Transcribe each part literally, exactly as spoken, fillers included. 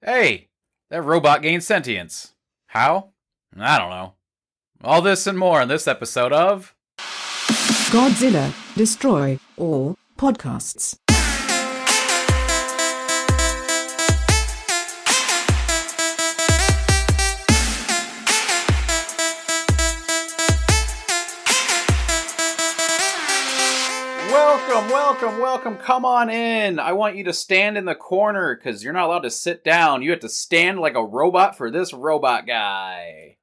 Hey, that robot gained sentience. How? I don't know. All this and more on this episode of Godzilla, Destroy All Podcasts. Welcome, welcome, welcome. Come on in. I want you to stand in the corner because you're not allowed to sit down. You have to stand like a robot for this robot guy.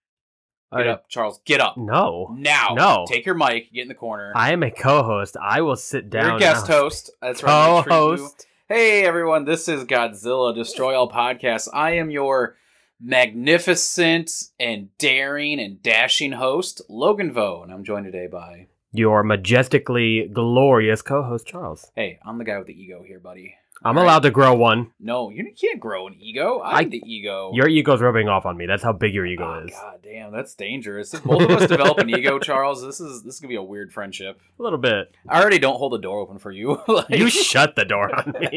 Get I, up, Charles. Get up. No. Now. No. Take your mic. Get in the corner. I am a co-host. I will sit down. You're a guest now. host. That's right. I'm gonna treat you. Co-host. Hey, everyone. This is Godzilla Destroy All Podcasts. I am your magnificent and daring and dashing host, Logan Vo, and I'm joined today by... Your majestically glorious co-host, Charles. Hey, I'm the guy with the ego here, buddy. I'm All allowed right? to grow one. No, you can't grow an ego. I'm I- the ego. Your ego's rubbing off on me. That's how big your ego Oh, is. God damn, that's dangerous. If both of us develop an ego, Charles, this is this is gonna be a weird friendship. A little bit. I already don't hold the door open for you. Like- You shut the door on me.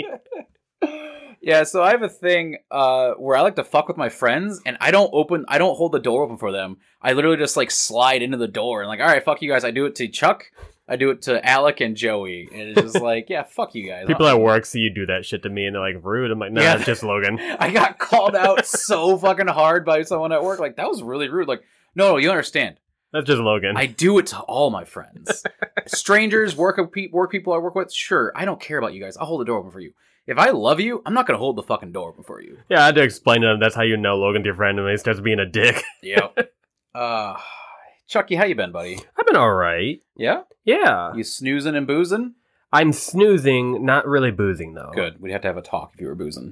Yeah, so I have a thing uh, where I like to fuck with my friends, and I don't open, I don't hold the door open for them. I literally just like slide into the door and like, all right, fuck you guys. I do it to Chuck, I do it to Alec and Joey, and it's just like, yeah, fuck you guys. People at work see you do that shit to me, and they're like, rude. I'm like, nah, Yeah. it's just Logan. I got called out so fucking hard by someone at work. Like, that was really rude. Like, no, no, you understand. That's just Logan. I do it to all my friends. Strangers, work pe- work people I work with, sure, I don't care about you guys. I'll hold the door open for you. If I love you, I'm not going to hold the fucking door open for you. Yeah, I had to explain to them that's how you know Logan's your friend, and then he starts being a dick. Yep. uh, Chucky, how you been, buddy? I've been alright. Yeah? Yeah. You snoozing and boozing? I'm snoozing, not really boozing, though. Good. We'd have to have a talk if you were boozing.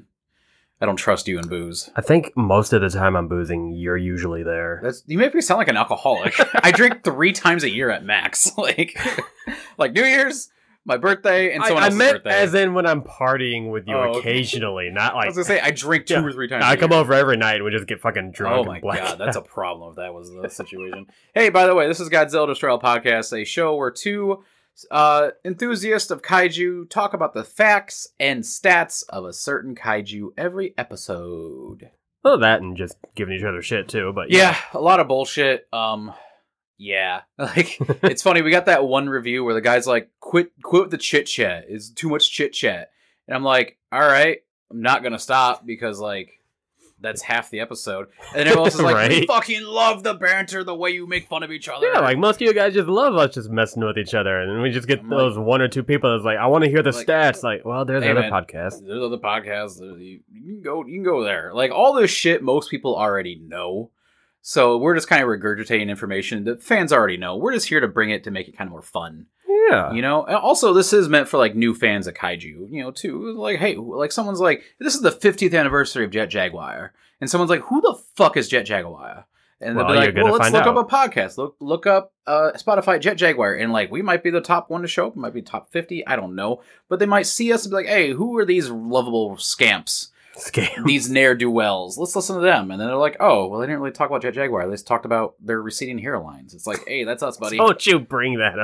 I don't trust you in booze. I think most of the time I'm boozing, you're usually there. That's you make me sound like an alcoholic. I drink three times a year at max. Like, like New Year's, my birthday, and someone I, I else's meant birthday. as in when I'm partying with you Oh, okay. occasionally, not I like... was gonna say I drink two Yeah. or three times. I a come year. over every night and we just get fucking drunk Oh and my black. god, that's a problem if that was the situation. Hey, by the way, this is Godzilla Destroy All Podcast, a show where two uh, enthusiasts of kaiju talk about the facts and stats of a certain kaiju every episode. Well, that and just giving each other shit too, but Yeah, a lot of bullshit. Um, yeah, like it's funny. We got that one review where the guy's like, "Quit, quit with the chit chat. It's too much chit chat." And I'm like, "All right, I'm not gonna stop because like that's half the episode." And then everyone else is like, "We Right. fucking love the banter, the way you make fun of each other." Yeah, like most of you guys just love us just messing with each other, and then we just get I'm those one or two people that's like, I want to hear the Like, stats. Like, well, there's hey, other man, podcasts. There's other podcasts. There's- You, you can go. You can go there. Like all this shit, most people already know. So we're just kind of regurgitating information that fans already know. We're just here to bring it to make it kind of more fun. Yeah. You know, and also this is meant for like new fans of kaiju, you know, too. Like, hey, like someone's like, this is the fiftieth anniversary of Jet Jaguar, and someone's like, who the fuck is Jet Jaguar? And they'll Well, be you're like, gonna well, let's find look out. up a podcast. Look, look up uh, Spotify Jet Jaguar, and like we might be the top one to show up, might be top fifty, I don't know, but they might see us and be like, hey, who are these lovable scamps? Scam. These ne'er-do-wells. Let's listen to them. And then they're like, oh, well, they didn't really talk about Jet Jaguar. They just talked about their receding hairlines. It's like, hey, that's us, buddy. Don't you bring that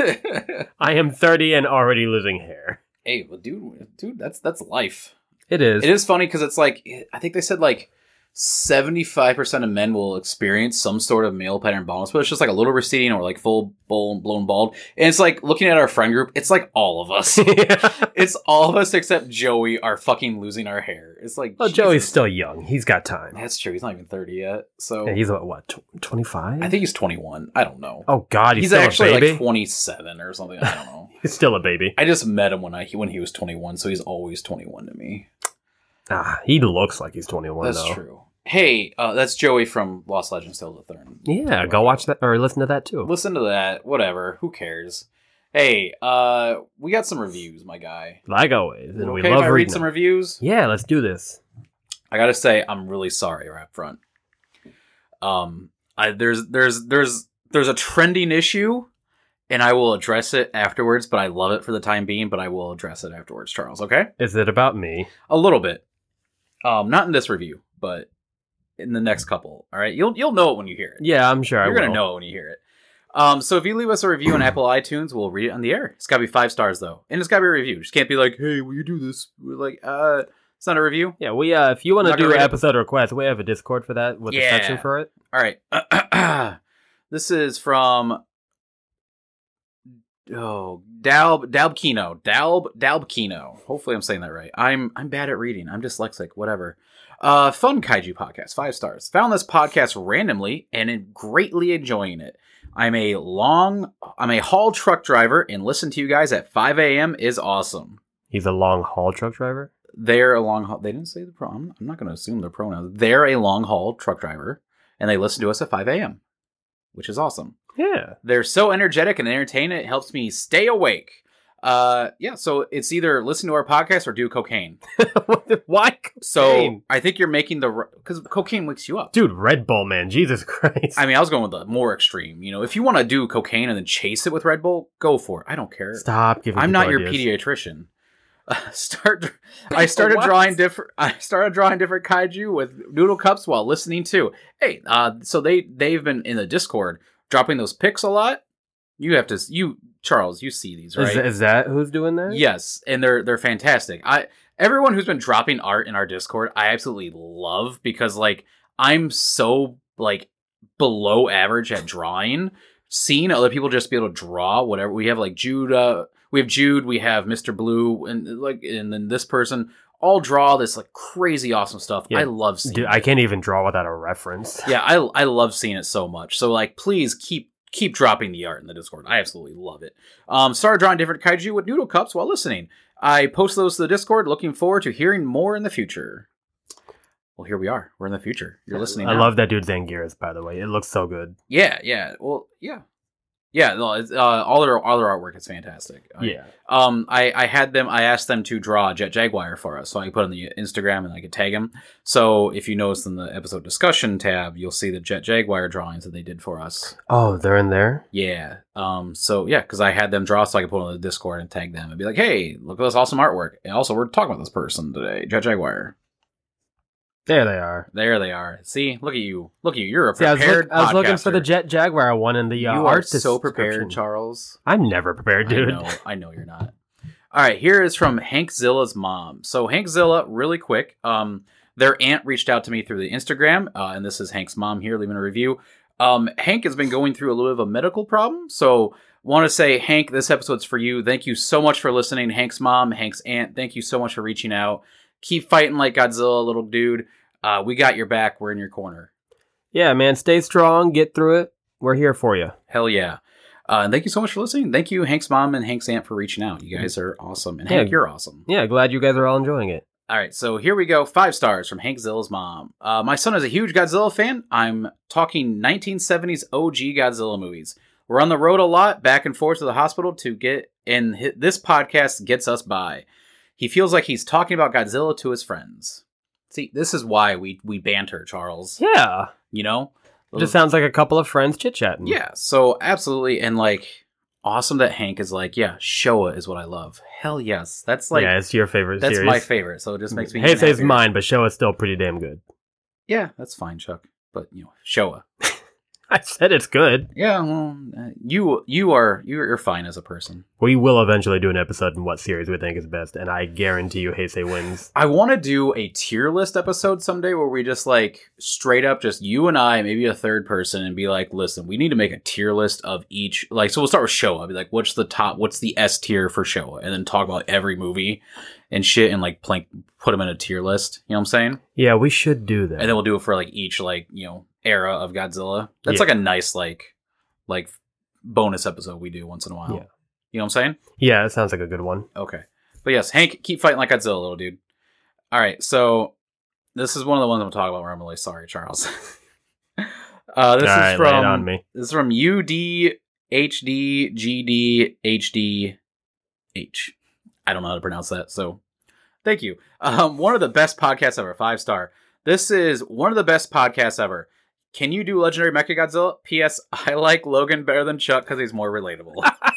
up. I am thirty and already losing hair. Hey, well, dude, dude, that's that's life. It is. It is funny because it's like, I think they said like seventy-five percent of men will experience some sort of male pattern baldness, but it's just like a little receding or like full blown, blown bald. And it's like, looking at our friend group, it's like all of us. Yeah. It's all of us except Joey are fucking losing our hair. It's like, Well, Jesus. Joey's still young. He's got time. That's true. He's not even thirty yet. So Yeah, he's what, what twenty-five? I think he's twenty-one. I don't know. Oh, God, he's, he's still actually a baby? like twenty-seven or something. I don't know. He's still a baby. I just met him when I when he was twenty-one, so he's always twenty-one to me. Ah, he looks like he's twenty-one, That's though. true. Hey, uh, that's Joey from Lost Legends Tales of the Thurn. Yeah, go watch that, or listen to that, too. Listen to that. Whatever. Who cares? Hey, uh, we got some reviews, my guy. Like always, and okay we if love I read reading some them. reviews? Yeah, let's do this. I gotta say, I'm really sorry right up front. Um, I, there's there's there's there's a trending issue, and I will address it afterwards. But I love it for the time being. But I will address it afterwards, Charles. Okay? Is it about me? A little bit. Um, not in this review, but in the next couple. All right, you'll you'll know it when you hear it. Yeah, I'm sure You're I gonna will. know it when you hear it. Um, so if you leave us a review on Apple iTunes, we'll read it on the air. It's gotta be five stars though, and it's gotta be a review. Just can't be like, "Hey, will you do this?" We're like, uh, It's not a review. Yeah, we uh, if you want to Not gonna do read it. episode requests, we have a Discord for that with a Yeah. section for it. All right. This is from oh Dalb Dalbkino Dalb Dalbkino. Hopefully, I'm saying that right. I'm I'm bad at reading. I'm dyslexic. Whatever. Uh, fun kaiju podcast. Five stars. Found this podcast randomly and am greatly enjoying it. I'm a long. I'm a haul truck driver and listen to you guys at five a.m. is awesome. He's a long haul truck driver. They're a long haul. They didn't say the pro. I'm, I'm not going to assume their pronouns. They're a long haul truck driver, and they listen to us at five a.m., which is awesome. Yeah. They're so energetic and entertaining. It helps me stay awake. Uh, yeah. So it's either listen to our podcast or do cocaine. Why? Cocaine? So I think you're making the because cocaine wakes you up, Dude, Red Bull, man. Jesus Christ. I mean, I was going with the more extreme. You know, if you want to do cocaine and then chase it with Red Bull, go for it. I don't care. Stop giving. I'm people not your ideas. pediatrician. Uh, start. I started What? drawing different. I started drawing different kaiju with noodle cups while listening to. Hey, uh, so they they've been in the Discord dropping those pics a lot. You have to you Charles. You see these, right? Is, is that who's doing that? Yes, and they're they're fantastic. I everyone who's been dropping art in our Discord, I absolutely love because like I'm so like below average at drawing. Seeing other people just be able to draw whatever we have, like Jude, uh, we have Jude, we have Mister Blue, and like and then this person all draw this like crazy awesome stuff. Yeah. I love seeing. Dude, it. I can't even draw without a reference. Yeah, I I love seeing it so much. So like, please keep. Keep dropping the art in the Discord. I absolutely love it. Um, started drawing different kaiju with noodle cups while listening. I post those to the Discord. Looking forward to hearing more in the future. Well, here we are. We're in the future. You're listening. I now. love that dude's Anguirus, by the way. It looks so good. Yeah, yeah. Well, yeah, yeah. No, it's, uh, all their all their artwork is fantastic. I- Yeah. Um, I, I had them. I asked them to draw a Jet Jaguar for us, so I put on the Instagram and I could tag him. So if you notice in the episode discussion tab, you'll see the Jet Jaguar drawings that they did for us. Oh, they're in there? Yeah. Um. So yeah, because I had them draw, so I could put it on the Discord and tag them and be like, "Hey, look at this awesome artwork." And also, we're talking about this person today, Jet Jaguar. There they are. There they are. See, look at you. Look at you. You're a See, I was, prepared. look, I was looking for the podcaster. Jet Jaguar one in the uh, You art are so description. prepared, Charles. I'm never prepared, dude. I know, I know you're not. All right, here is from Hank Zilla's mom. So Hank Zilla, really quick, um, their aunt reached out to me through the Instagram, uh, and this is Hank's mom here leaving a review. Um, Hank has been going through a little bit of a medical problem, so want to say, Hank, this episode's for you. Thank you so much for listening. Hank's mom, Hank's aunt, thank you so much for reaching out. Keep fighting like Godzilla, little dude. Uh, we got your back. We're in your corner. Yeah, man, stay strong. Get through it. We're here for you. Hell yeah. Uh, and thank you so much for listening. Thank you, Hank's mom and Hank's aunt, for reaching out. You guys are awesome. And Yeah. Hank, you're awesome. Yeah, glad you guys are all enjoying it. All right, so here we go. Five stars from Hank Zilla's mom. Uh, my son is a huge Godzilla fan. I'm talking nineteen seventies O G Godzilla movies. We're on the road a lot, back and forth to the hospital to get, and hi- this podcast gets us by. He feels like he's talking about Godzilla to his friends. See, this is why we, we banter, Charles. Yeah. You know? It just sounds like a couple of friends chit-chatting. Yeah, so absolutely, and like, awesome that Hank is like, yeah, Showa is what I love. Hell yes. That's like, yeah, it's your favorite that's series. my favorite, so it just makes me Hey, even say it's happier. mine, but Showa's still pretty damn good. Yeah, that's fine, Chuck. But, you know, Showa. I said it's good. Yeah, well, uh, you you are you're, you're fine as a person. We will eventually do an episode on what series we think is best, and I guarantee you Heisei wins. I want to do a tier list episode someday where we just like straight up just you and I, maybe a third person, and be like, listen, we need to make a tier list of each. Like, so we'll start with Showa. Be like, what's the top? What's the S tier for Showa? And then talk about every movie and shit, and like plank, put them in a tier list. You know what I'm saying? Yeah, we should do that. And then we'll do it for like each like you know era of Godzilla. That's Yeah. like a nice like like bonus episode we do once in a while. Yeah. You know what I'm saying? Yeah, it sounds like a good one. Okay. But yes, Hank, keep fighting like Godzilla, little dude. All right, so this is one of the ones I'm talking about where I'm really sorry, Charles. uh, this All is right, lay it from on me. this is from U D H D G D H D H. I don't know how to pronounce that, so thank you. Um, one of the best podcasts ever, five star. This is one of the best podcasts ever. Can you do Legendary Mechagodzilla? P S. I like Logan better than Chuck because he's more relatable.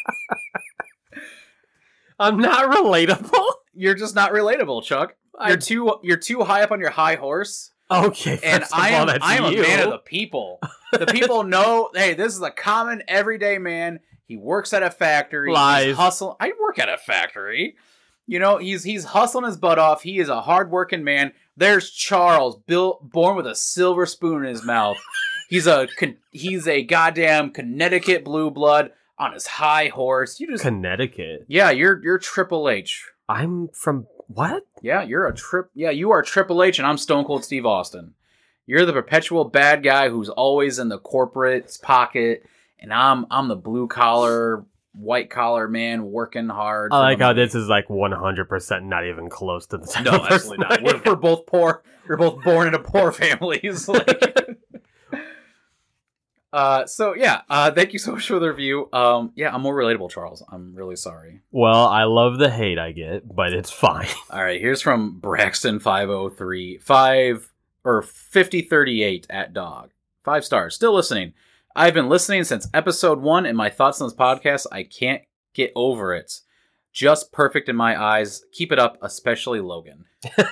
I'm not relatable. You're just not relatable, Chuck. I- You're too you're too high up on your high horse, Okay, and first of I all, am that's I am you. a man of the people. The people know, hey, this is a common everyday man. He works at a factory. Lies. He's hustle. I work at a factory. You know, he's he's hustling his butt off. He is a hardworking man. There's Charles, built, born with a silver spoon in his mouth. He's a he's a goddamn Connecticut blue blood on his high horse. You just Connecticut. yeah, you're you're Triple H. I'm from what? Yeah, you're a trip. Yeah, you are Triple H, and I'm Stone Cold Steve Austin. You're the perpetual bad guy who's always in the corporate's pocket, and I'm I'm the blue collar, white collar man working hard. I like for how money. this is like one hundred percent not even close to the type No, of person absolutely not. I We're, am. we're both poor. We're both born into poor families. Like, uh, so yeah, uh, thank you so much for the review. Um, yeah, I'm more relatable, Charles. I'm really sorry. Well, I love the hate I get, but it's fine. All right, here's from Braxton five oh three five or fifty thirty-eight at dog. Five stars. Still listening. I've been listening since episode one, and my thoughts on this podcast, I can't get over it. Just perfect in my eyes. Keep it up, especially Logan.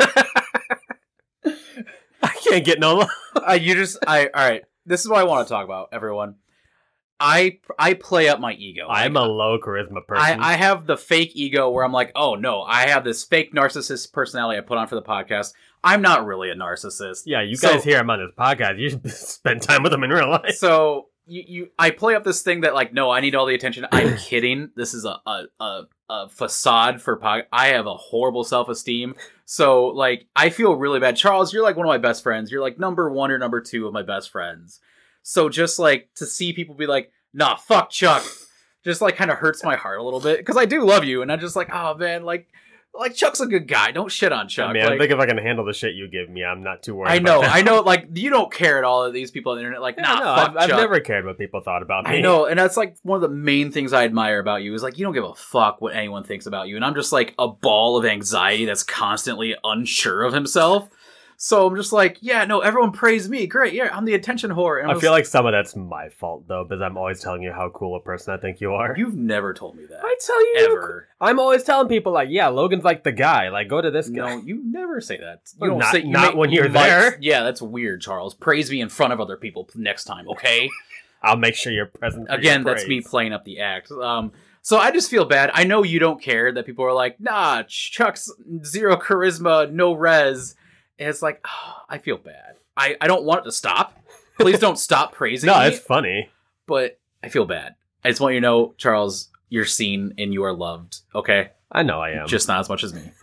I can't get no love. uh, you just, I, all right. This is what I want to talk about, everyone. I, I play up my ego. I'm Like, a low charisma person. I, I have the fake ego where I'm like, oh no, I have this fake narcissist personality I put on for the podcast. I'm not really a narcissist. yeah, you So- guys hear him on this podcast. You should spend time with him in real life. So you, you, I play up this thing that like, no, I need all the attention. I'm kidding. This is a, a, a, a facade for pod. I have a horrible self-esteem. So like, I feel really bad. Charles, you're like one of my best friends. You're like number one or number two of my best friends. So just like to see people be like, nah, fuck Chuck, just like kind of hurts my heart a little bit because I do love you. And I'm just like, oh man, like, like Chuck's a good guy. Don't shit on Chuck. I mean, I Like, think if I can handle the shit you give me, I'm not too worried. I know, about that. I know, like you don't care at all of these people on the internet. Like, Yeah, nah, no, fuck I've, I've Chuck. never cared what people thought about me. I know, and that's like one of the main things I admire about you is like you don't give a fuck what anyone thinks about you, and I'm just like a ball of anxiety that's constantly unsure of himself. So I'm just like, yeah, no, everyone praise me, great, yeah, I'm the attention whore. And I I'm feel just- like some of that's my fault though, because I'm always telling you how cool a person I think you are. you've never told me that I tell you, ever. I'm always telling people like, yeah, Logan's like the guy. Like, go to this guy. No, you never say that. You Well, don't not- say you not make- when you you're might- there. Yeah, that's weird, Charles. Praise me in front of other people next time, okay? I'll make sure you're present. For Again, your that's me praise. playing up the act. Um, so I just feel bad. I know you don't care that people are like, nah, Chuck's zero charisma, no res. And it's like, oh, I feel bad. I, I don't want it to stop. Please don't stop praising No, me. it's funny. But I feel bad. I just want you to know, Charles, you're seen and you are loved. Okay? I know I am. Just not as much as me.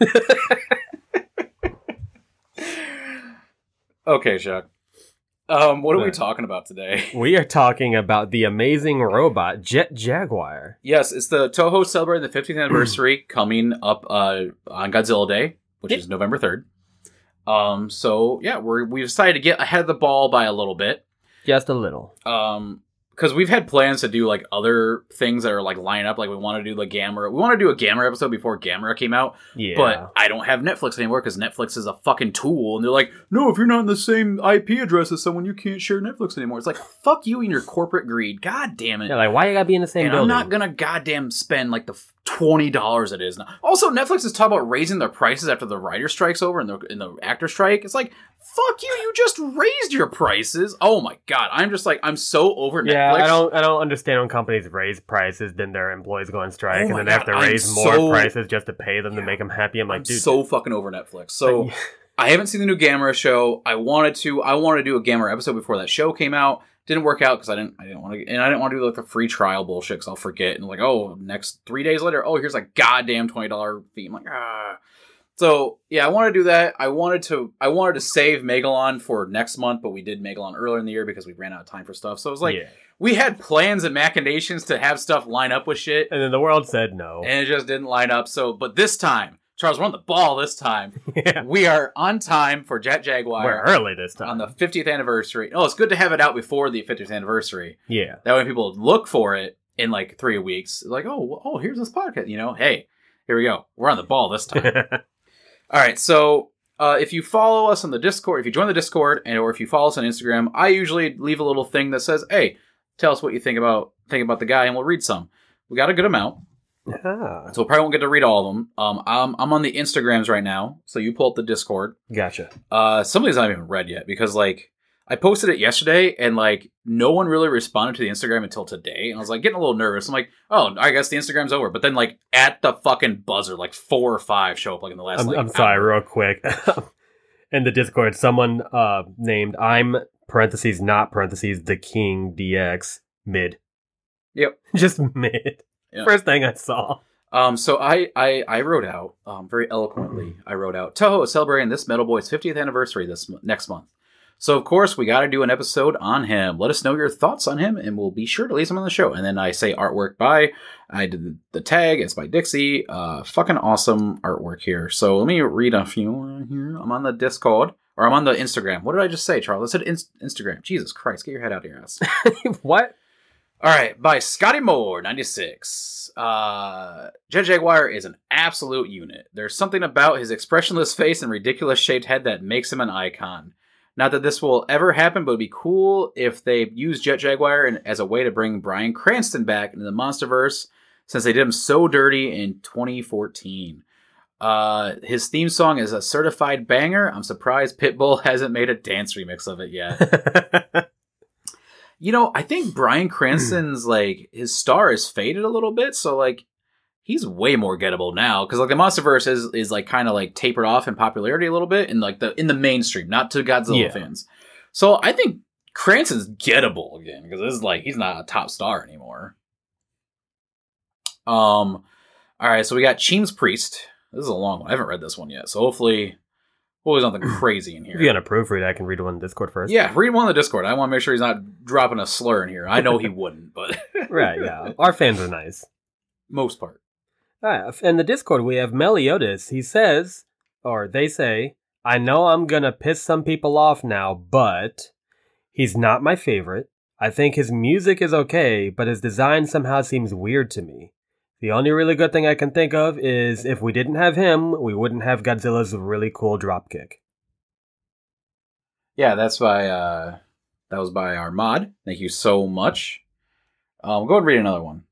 Okay, Chuck. Um, what are we Right. talking about today? We are talking about the amazing robot Jet Jaguar. Yes, it's the Toho celebrating the fifteenth anniversary coming up uh, on Godzilla Day, which Yep. is November third. Um, so yeah, we're we decided to get ahead of the ball by a little bit. Just a little. Um, because we've had plans to do like other things that are like line up. Like we want to do the Gamera. We want to do a Gamera episode before Gamera came out. Yeah. But I don't have Netflix anymore because Netflix is a fucking tool. And they're like, no, if you're not in the same I P address as someone, you can't share Netflix anymore. It's like, fuck you and your corporate greed. God damn it. yeah, like, why you gotta be in the same And building? I'm not gonna goddamn spend like the twenty dollars it is now. Also, Netflix is talking about raising their prices after the writer strike's over and the and the actor strike. It's like, fuck you! You just raised your prices. Oh my god, I'm just like I'm so over Yeah, Netflix. I don't. I don't understand when companies raise prices, then their employees go on strike, Oh and my then they have to God, I'm raise more so- prices just to pay them to make them happy. I'm like, I'm dude, so fucking over Netflix. So Like, I haven't seen the new Gamera show. I wanted to. I wanted to do a Gamera episode before that show came out. Didn't work out because I didn't. I didn't want to. And I didn't want to do like the free trial bullshit because I'll forget. And like, oh, next three days later, oh, here's a goddamn twenty dollar fee. I'm like, ah. So yeah, I want to do that. I wanted to. I wanted to save Megalon for next month, but we did Megalon earlier in the year because we ran out of time for stuff. So it was like yeah. we had plans and machinations to have stuff line up with shit, And then the world said no. and it just didn't line up. So, but this time, Charles, we're on the ball. This time, yeah. we are on time for Jet Jaguar We're early this time. on the fiftieth anniversary. Oh, it's good to have it out before the fiftieth anniversary. yeah. That way people look for it in like three weeks. Like, oh, oh, here's this podcast. You know, hey, here we go. We're on the ball this time. All right. So uh, if you follow us on the Discord, if you join the Discord, and or if you follow us on Instagram, I usually leave a little thing that says, hey, tell us what you think about think about the guy, and we'll read some. We got a good amount. ah, So we probably won't get to read all of them. Um, I'm, I'm on the Instagrams right now. So you pull up the Discord. gotcha. Uh, some of these I haven't even read yet because, like, I posted it yesterday, and like no one really responded to the Instagram until today. And I was like getting a little nervous. I'm like, oh, I guess the Instagram's over. But then like at the fucking buzzer, like four or five show up like in the last. I'm, like, I'm sorry, hour. real quick. In the Discord, someone uh, named I'm parentheses not parentheses the King D X mid. Yep, just mid. Yeah. First thing I saw. Um, so I, I, I wrote out, um, very eloquently, I wrote out, Toho is celebrating this Metal Boy's fiftieth anniversary this m- next month. So, of course, we got to do an episode on him. Let us know your thoughts on him, and we'll be sure to leave him on the show. And then I say artwork by, I did the, the tag, it's by Dixie. Uh, fucking awesome artwork here. So let me read a few here. I'm on the Discord, or I'm on the Instagram. What did I just say, Charles? I said in- Instagram. Jesus Christ, get your head out of your ass. What? All right, by Scotty Moore, ninety-six. Uh, Jet Jaguar is an absolute unit. There's something about his expressionless face and ridiculous shaped head that makes him an icon. Not that this will ever happen, but it'd be cool if they use Jet Jaguar in, as a way to bring Bryan Cranston back into the Monsterverse, since they did him so dirty in twenty fourteen. Uh, his theme song is a certified banger. I'm surprised Pitbull hasn't made a dance remix of it yet. You know, I think Bryan Cranston's, like, his star has faded a little bit, so, like, he's way more gettable now, because, like, the Monsterverse is, is like, kind of, like, tapered off in popularity a little bit, in, like, the in the mainstream, not to Godzilla Yeah. fans. So, I think Cranston's gettable again, because this is, like, he's not a top star anymore. Um, alright, so we got Cheem's Priest. This is a long one. I haven't read this one yet, so hopefully... Hopefully there's nothing crazy in here. If you're going to proofread, I can read one in Discord first. Yeah, read one on the Discord. I want to make sure he's not dropping a slur in here. I know he wouldn't, but... Right, yeah. Our fans are nice. Most part. All right, in the Discord, we have Meliodas. He says, or they say, I know I'm going to piss some people off now, but he's not my favorite. I think his music is okay, but his design somehow seems weird to me. The only really good thing I can think of is if we didn't have him, we wouldn't have Godzilla's really cool dropkick. Yeah, that's by, uh, that was by our mod. Thank you so much. Um, go ahead and read another one.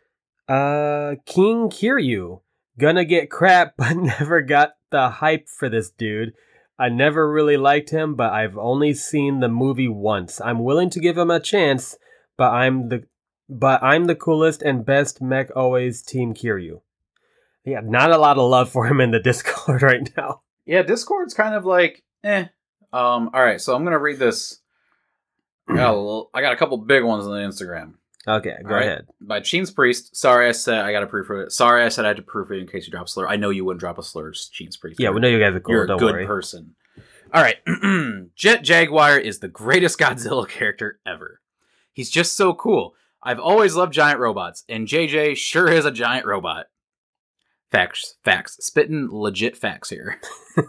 Uh, King Kiryu. Gonna get crap, but never got the hype for this dude. I never really liked him, but I've only seen the movie once. I'm willing to give him a chance, but I'm the but I'm the coolest and best mech always, Team Kiryu. Yeah, not a lot of love for him in the Discord right now. Yeah, Discord's kind of like, eh. Um, alright, so I'm gonna read this. I got a, little, I got a couple big ones on the Instagram. Okay, go All right. ahead. By Cheem's Priest. Sorry I said I got to proofread it. Sorry I said I had to proofread in case you drop a slur. I know you wouldn't drop a slur, Cheem's Priest. Yeah, we know you guys are cool, You're a don't good worry. person. All right. Jet Jaguar is the greatest Godzilla character ever. He's just so cool. I've always loved giant robots, and J J sure is a giant robot. Facts. Facts. Spitting legit facts here.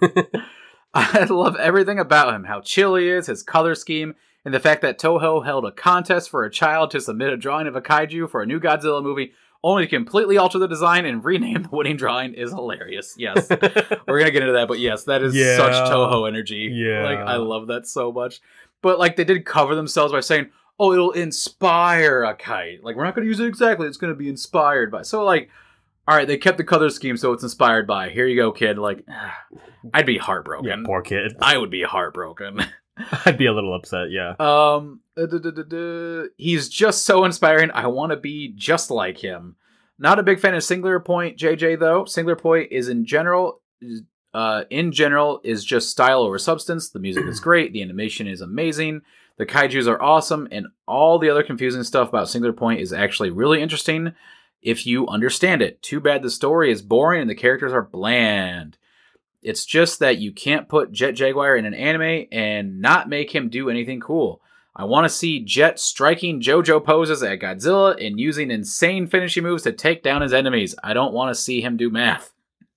I love everything about him. How chill he is, his color scheme, and the fact that Toho held a contest for a child to submit a drawing of a kaiju for a new Godzilla movie, only to completely alter the design and rename the winning drawing is hilarious. Yes. We're going to get into that, but yes, that is Yeah. such Toho energy. Yeah. Like, I love that so much. But, like, they did cover themselves by saying, oh, it'll inspire a kite. Like, we're not going to use it exactly. It's going to be inspired by. So, like, all right, they kept the color scheme, so it's inspired by. Here you go, kid. Like, I'd be heartbroken. Yeah, poor kid. I would be heartbroken. I'd be a little upset, yeah. Um, uh, duh, duh, duh, duh. He's just so inspiring. I want to be just like him. Not a big fan of Singular Point, J J, though. Singular Point is in general, uh, in general, is just style over substance. The music is great. The animation is amazing. The kaijus are awesome, and all the other confusing stuff about Singular Point is actually really interesting if you understand it. Too bad the story is boring and the characters are bland. It's just that you can't put Jet Jaguar in an anime and not make him do anything cool. I want to see Jet striking JoJo poses at Godzilla and using insane finishing moves to take down his enemies. I don't want to see him do math.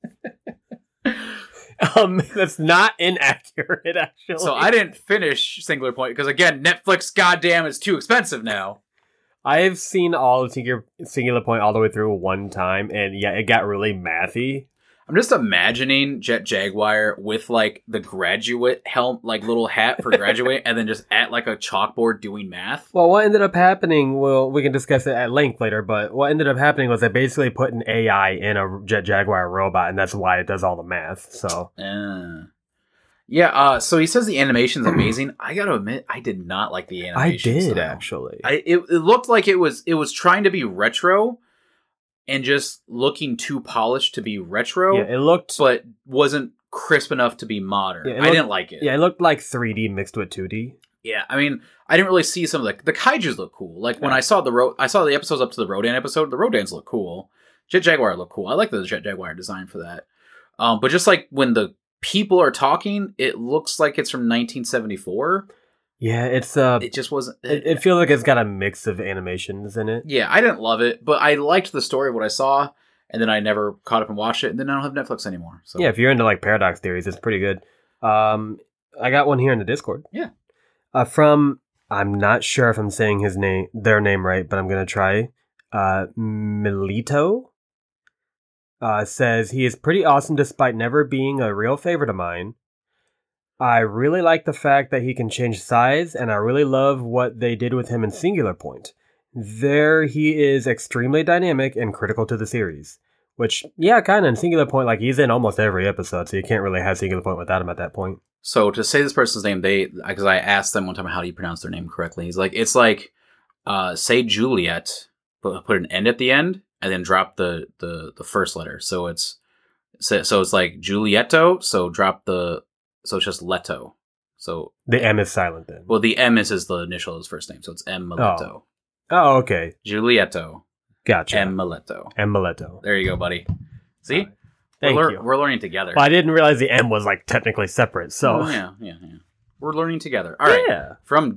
Um, that's not inaccurate, actually. So I didn't finish Singular Point because, again, Netflix, goddamn, is too expensive now. I've seen all of Singular, Singular Point all the way through one time, and yeah, it got really mathy. I'm just imagining Jet Jaguar with, like, the graduate helm, like, little hat for graduate, and then just at, like, a chalkboard doing math. Well, what ended up happening, well, we can discuss it at length later, but what ended up happening was they basically put an A I in a Jet Jaguar robot, and that's why it does all the math, so. Uh, Yeah, uh, so he says the animation's amazing. I gotta admit, I did not like the I animation. did, style. actually. I it, it looked like it was it was trying to be retro and just looking too polished to be retro. Yeah, it looked... but wasn't crisp enough to be modern. Yeah, it I looked- didn't like it. Yeah, it looked like three D mixed with two D. Yeah, I mean, I didn't really see some of the the kaijus look cool. Like when Yeah. I saw the ro- I saw the episodes up to the Rodan episode. The Rodans look cool. Jet Jaguar look cool. I like the Jet Jaguar design for that. Um, but just like when the people are talking, it looks like it's from nineteen seventy-four. Yeah, it's... uh, It just wasn't. it, it feels like it's got a mix of animations in it. Yeah, I didn't love it, but I liked the story of what I saw, and then I never caught up and watched it, and then I don't have Netflix anymore. So Yeah, if you're into like paradox theories, it's pretty good. Um, I got one here in the Discord. Yeah. Uh, from I'm not sure if I'm saying his name, their name right, but I'm gonna try. Uh, Milito. Uh, says he is pretty awesome despite never being a real favorite of mine. I really like the fact that he can change size, and I really love what they did with him in Singular Point. There, he is extremely dynamic and critical to the series. Which, yeah, kind of in Singular Point, like he's in almost every episode, so you can't really have Singular Point without him at that point. So to say this person's name, they because I asked them one time how do you pronounce their name correctly. He's like, it's like uh, say Juliet, but put an N at the end, and then drop the the, the first letter. So it's so, so it's like Giulietto. So drop the so it's just Leto. So The M is silent then. well, the M is, is the initial of his first name, so it's M Mileto. Oh, okay. Giulietto. Gotcha. M Mileto. M Mileto. There you go, buddy. See, Right. Thank we're, lear- you. we're learning together. Well, I didn't realize the M was like technically separate, so. Oh, yeah, yeah, yeah. We're learning together. All right. Yeah. From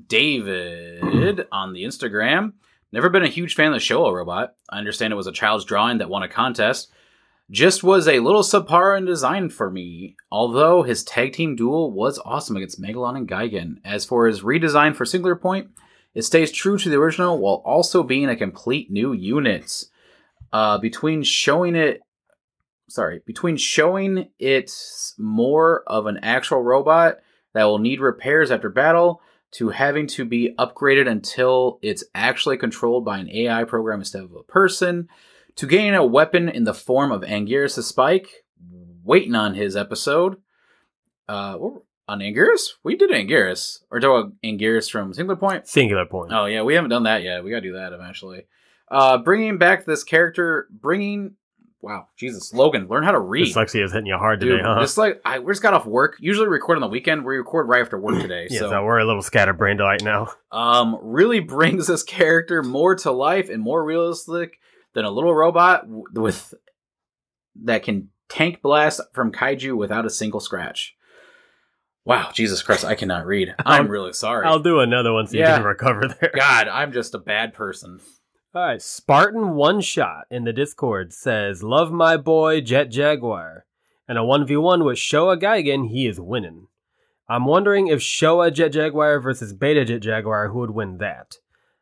David on the Instagram. Never been a huge fan of the Showa robot. I understand it was a child's drawing that won a contest. Just was a little subpar in design for me. Although his tag team duel was awesome against Megalon and Gigan. As for his redesign for Singular Point, it stays true to the original while also being a complete new unit. Uh, between showing it Sorry, between showing it more of an actual robot that will need repairs after battle to having to be upgraded until it's actually controlled by an A I program instead of a person, to getting a weapon in the form of Anguirus' Spike, waiting on his episode. Uh, on Anguirus? We did Anguirus. Or do a Anguirus from Singular Point? Singular Point. Oh, yeah, we haven't done that yet. We gotta do that eventually. Uh, bringing back this character, bringing... Wow, Jesus, Logan, learn how to read. Dyslexia is hitting you hard Dude, today, huh? just like I we just got off work. Usually record on the weekend. We record right after work today. Yeah, so, so we're a little scatterbrained right now. um, really brings this character more to life and more realistic than a little robot w- with that can tank blast from kaiju without a single scratch. Wow, Jesus Christ, I cannot read. I'm I'll- really sorry. I'll do another one so Yeah. you can recover there. God, I'm just a bad person. All right, Spartan One Shot in the Discord says, "Love my boy Jet Jaguar. And a one v one with Showa Gigan, he is winning. I'm wondering if Showa Jet Jaguar versus Beta Jet Jaguar, who would win that?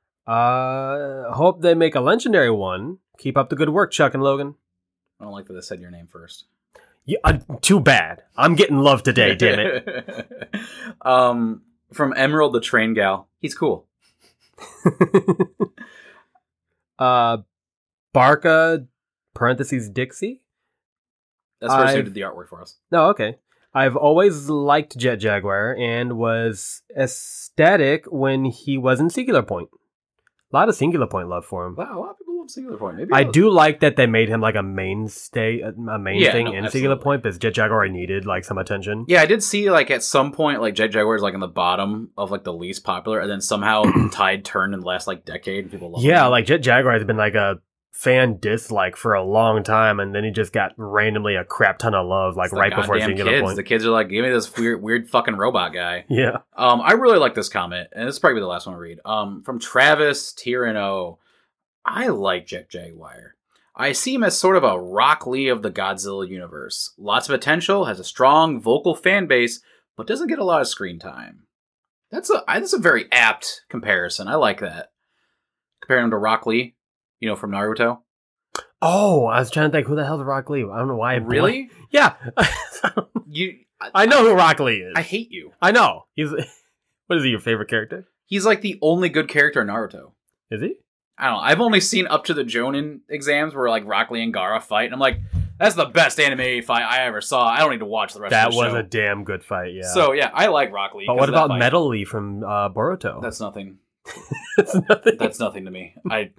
Uh, hope they make a legendary one. Keep up the good work, Chuck and Logan." I don't like that I said your name first. Yeah, uh, too bad. I'm getting love today, damn it. um, from Emerald the Train Gal. He's cool. uh, Barca, parentheses, Dixie? That's the person who I've- did the artwork for us. No, okay. I've always liked Jet Jaguar and was ecstatic when he was in Singular Point. A lot of Singular Point love for him. Wow, a lot of people love Singular Point. Maybe I I'll- do like that they made him like a mainstay, a main Yeah, thing no, in absolutely. Singular Point because Jet Jaguar needed like some attention. Yeah, I did see like at some point like Jet Jaguar is like in the bottom of like the least popular, and then somehow Tide turned in the last like decade. And people love Yeah, him. like Jet Jaguar has been like a fan dislike for a long time, and then he just got randomly a crap ton of love like It's the right before goddamn Singular kids. Point. The kids are like, give me this weird, weird fucking robot guy. Yeah. Um, I really like this comment, and this is probably the last one to read. Um, from Travis Tirano. I like Jet Jaguar. I see him as sort of a Rock Lee of the Godzilla universe. Lots of potential, has a strong vocal fan base, but doesn't get a lot of screen time. That's a I- that's a very apt comparison. I like that. Comparing him to Rock Lee, you know, from Naruto. Oh, I was trying to think who the hell's Rock Lee? I don't know why. I Really? Yeah. You? I know who Rock Lee is. I hate you. I know. He's what is he, your favorite character? He's like the only good character in Naruto. Is he? I don't know. I've only seen up to the Jonin exams where like Rock Lee and Gaara fight, and I'm like, That's the best anime fight I ever saw. I don't need to watch the rest That of the was show. a damn good fight, yeah. So, yeah, I like Rock Lee. but 'cause what of that about fight. Metal Lee from uh, Boruto? That's nothing. That's nothing. That's nothing to me. I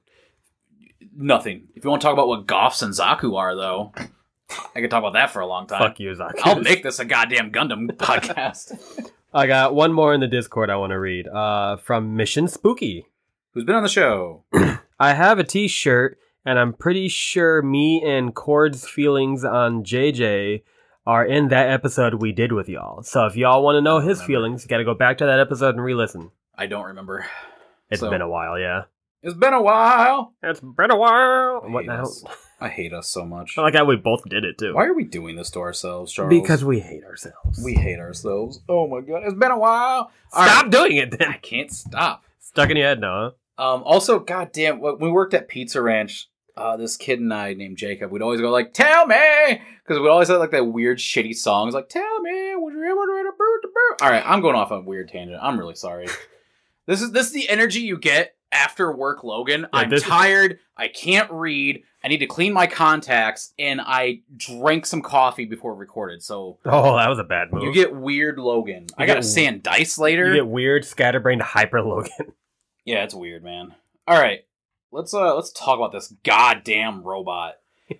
Nothing. If you want to talk about what Goths and Zaku are, though, I could talk about that for a long time. Fuck you, Zaku. I'll make this a goddamn Gundam podcast. I got one more in the Discord I want to read. Uh, from Mission Spooky. Who's been on the show? I have a t-shirt, and I'm pretty sure me and Cord's feelings on J J are in that episode we did with y'all. So if y'all want to know his remember. feelings, you got to go back to that episode and re-listen. I don't remember. It's So- been a while, yeah. It's been a while. It's been a while. I What hate the hell? us. I hate us so much. I like how we both did it, too. Why are we doing this to ourselves, Charles? Because we hate ourselves. we hate ourselves. Oh my god, it's been a while. Stop All right. doing it, I then. can't stop. Stuck in your head now, huh? Um, also, goddamn, when we worked at Pizza Ranch, uh, this kid and I named Jacob, we'd always go like, "Tell me," because we'd always have like that weird, shitty songs like, "Tell me, would you ever read a bird to bird?" All right, I'm going off on a weird tangent. I'm really sorry. this is this is the energy you get after work, Logan. Yeah, I'm this- tired. I can't read. I need to clean my contacts, and I drank some coffee before we recorded. So Oh, that was a bad move. you get weird, Logan. I You gotta get- sand dice later. You get weird, scatterbrained hyper Logan. Yeah, it's weird, man. All right, let's uh let's talk about this goddamn robot.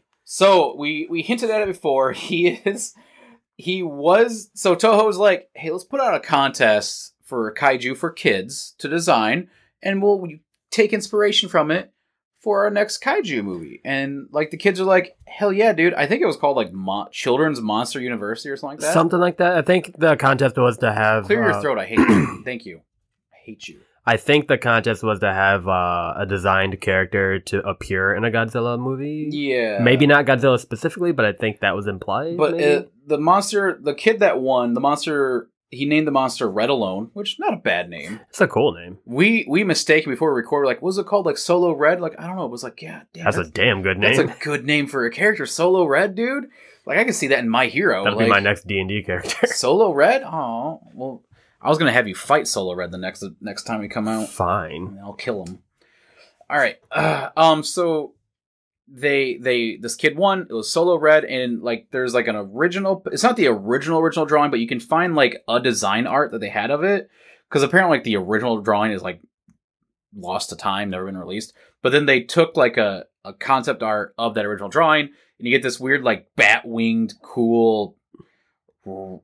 So we we hinted at it before. He is he was so Toho's like, hey, let's put out a contest for kaiju for kids to design, and we'll take inspiration from it for our next kaiju movie. And like the kids are like, hell yeah, dude. I think it was called like Mo- Children's Monster University or something like that. Something like that. I think the contest was to have... Clear your uh, throat. I hate you. Thank you. I hate you. I think the contest was to have uh, a designed character to appear in a Godzilla movie. Yeah. Maybe not Godzilla specifically, but I think that was implied. But maybe? uh, the monster, the kid that won, the monster, he named the monster Red Alone, which not a bad name. It's a cool name. We we mistaken before we recorded, like, what was it called? Like Solo Red? Like, I don't know. It was like, yeah, damn, That's, a damn good name. that's a good name for a character. Solo Red, dude. Like, I can see that in My Hero. That'll like, be my next D and D character. Solo Red? Oh, well, I was gonna have you fight Solo Red the next next time we come out. Fine. And I'll kill him. All right. Uh, um. So they they this kid won. It was Solo Red, and like there's like an original. It's not the original original drawing, but you can find like a design art that they had of it, because apparently like the original drawing is like lost to time, never been released. But then they took like a a concept art of that original drawing, and you get this weird like bat winged cool r-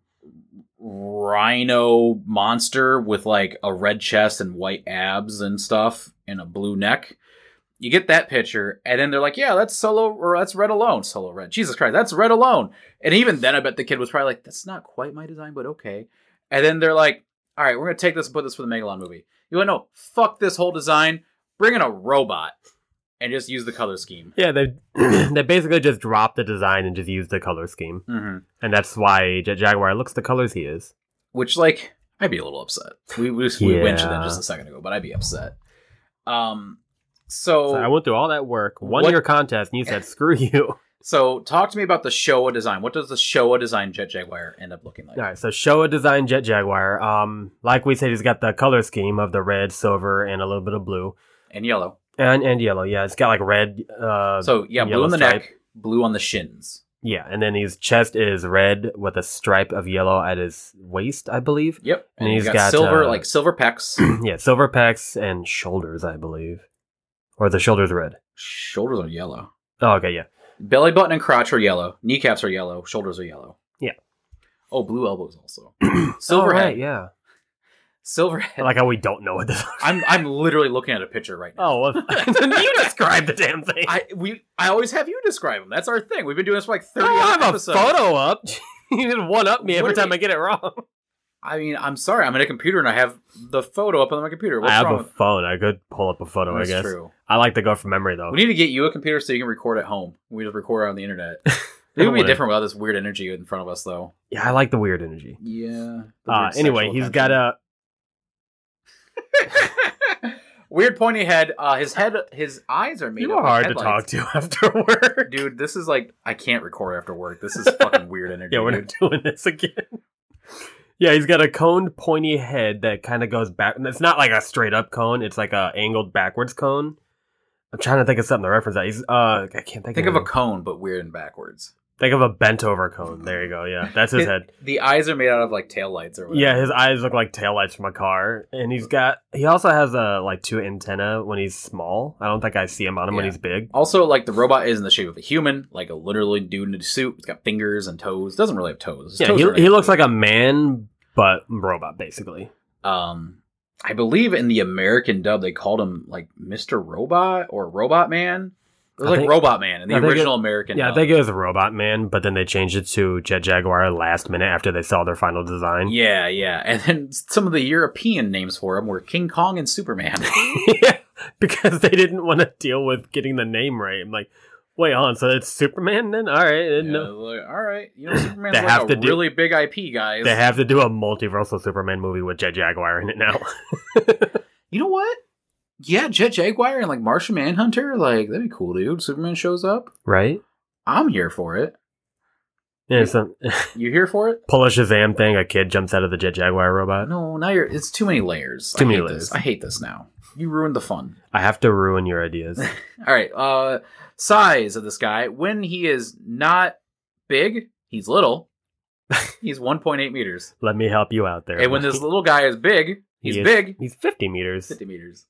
rhino monster with like a red chest and white abs and stuff and a blue neck. You get that picture, and then they're like, yeah, that's Solo, or that's Red Alone. Solo Red. Jesus Christ, that's Red Alone. And even then, I bet the kid was probably like, that's not quite my design, but okay. And then they're like, all right, we're going to take this and put this for the Megalon movie. You want to know, fuck this whole design, bring in a robot, and just use the color scheme. Yeah, they they basically just dropped the design and just used the color scheme. Mm-hmm. And that's why Jet Jaguar looks the colors he is. Which, like, I'd be a little upset. We, we, we Yeah. mentioned that just a second ago, but I'd be upset. Um, so... So I went through all that work, won What- your contest, and you said, screw you. So, talk to me about the Showa design. What does the Showa design Jet Jaguar end up looking like? All right, so Showa designed Jet Jaguar. Um, like we said, he's got the color scheme of the red, silver, and a little bit of blue. And yellow. And and yellow, yeah. It's got like red. Uh, So, yeah, blue yellow on the stripe. neck, blue on the shins. Yeah, and then his chest is red with a stripe of yellow at his waist, I believe. Yep. And And he's he's got, got, silver, uh, like silver pecs. Yeah, silver pecs and shoulders, I believe. Or the shoulders red. Shoulders are yellow. Oh, okay, yeah. Belly button and crotch are yellow. Kneecaps are yellow. Shoulders are yellow. Yeah. Oh, blue elbows also. Silver oh, head. right, yeah. Silver head. I like how we don't know what this is. I'm I'm literally looking at a picture right now. Oh, well, you describe the damn thing. I we I always have you describe them. That's our thing. We've been doing this for like thirty I don't have episodes. a photo up. You just one up me What every do time we- I get it wrong. I mean, I'm sorry. I'm at a computer and I have the photo up on my computer. What's I have wrong a with phone. I could pull up a photo, That's I guess. true. I like to go from memory, though. We need to get you a computer so you can record at home. We just record on the internet. It don't would be wanna- different without this weird energy in front of us, though. Yeah, I like the weird energy. Yeah. the Uh, weird anyway, sexual he's got a... attention. Weird pointy head. Uh, his head, his eyes are made You of are hard to headlights. talk to after work. Dude, this is like I can't record after work. This is fucking weird energy. Yeah, we're dude. not doing this again. Yeah, he's got a coned, pointy head that kind of goes back. It's not like a straight up cone. It's like a angled backwards cone. I'm trying to think of something to reference that. He's uh, I can't think, Think of of a cone, but weird and backwards. Think of a bent over cone. There you go. Yeah, that's his It- head. The eyes are made out of like taillights or whatever. Yeah, his eyes look like taillights from a car, and he's got. He also has a like two antenna when he's small. I don't think I see him on him when Yeah. he's big. Also, like the robot is in the shape of a human, like a literally dude in a suit. He's got fingers and toes. Doesn't really have toes. His Yeah, toes are he, he looks like a man, but robot basically. Um, I believe in the American dub they called him like Mister Robot or Robot Man. It was I like think- Robot Man in the I think original it- American. Yeah, I dub. think it was a Robot Man, but then they changed it to Jet Jaguar last minute after they saw their final design. Yeah, yeah, and then some of the European names for him were King Kong and Superman. Yeah, because they didn't want to deal with getting the name right. I'm like, wait, on, so it's Superman then? All right, I didn't Yeah, know. like, all right, you know Superman's They like have a to do- really big I P, guys. They have to do a multiversal Superman movie with Jet Jaguar in it now. You know what? Yeah, Jet Jaguar and like Martian Manhunter, like that'd be cool, dude. Superman shows up. Right? I'm here for it. Yeah, some You here for it? pull a Shazam thing, a kid jumps out of the Jet Jaguar robot. No, now you're. It's too many layers. Too I many hate layers. This. I hate this now. You ruined the fun. I have to ruin your ideas. All right. Uh, size of this guy. When he is not big, he's little. He's one point eight meters. Let me help you out there. And when this little guy is big, he's He is- big. He's fifty meters. fifty meters.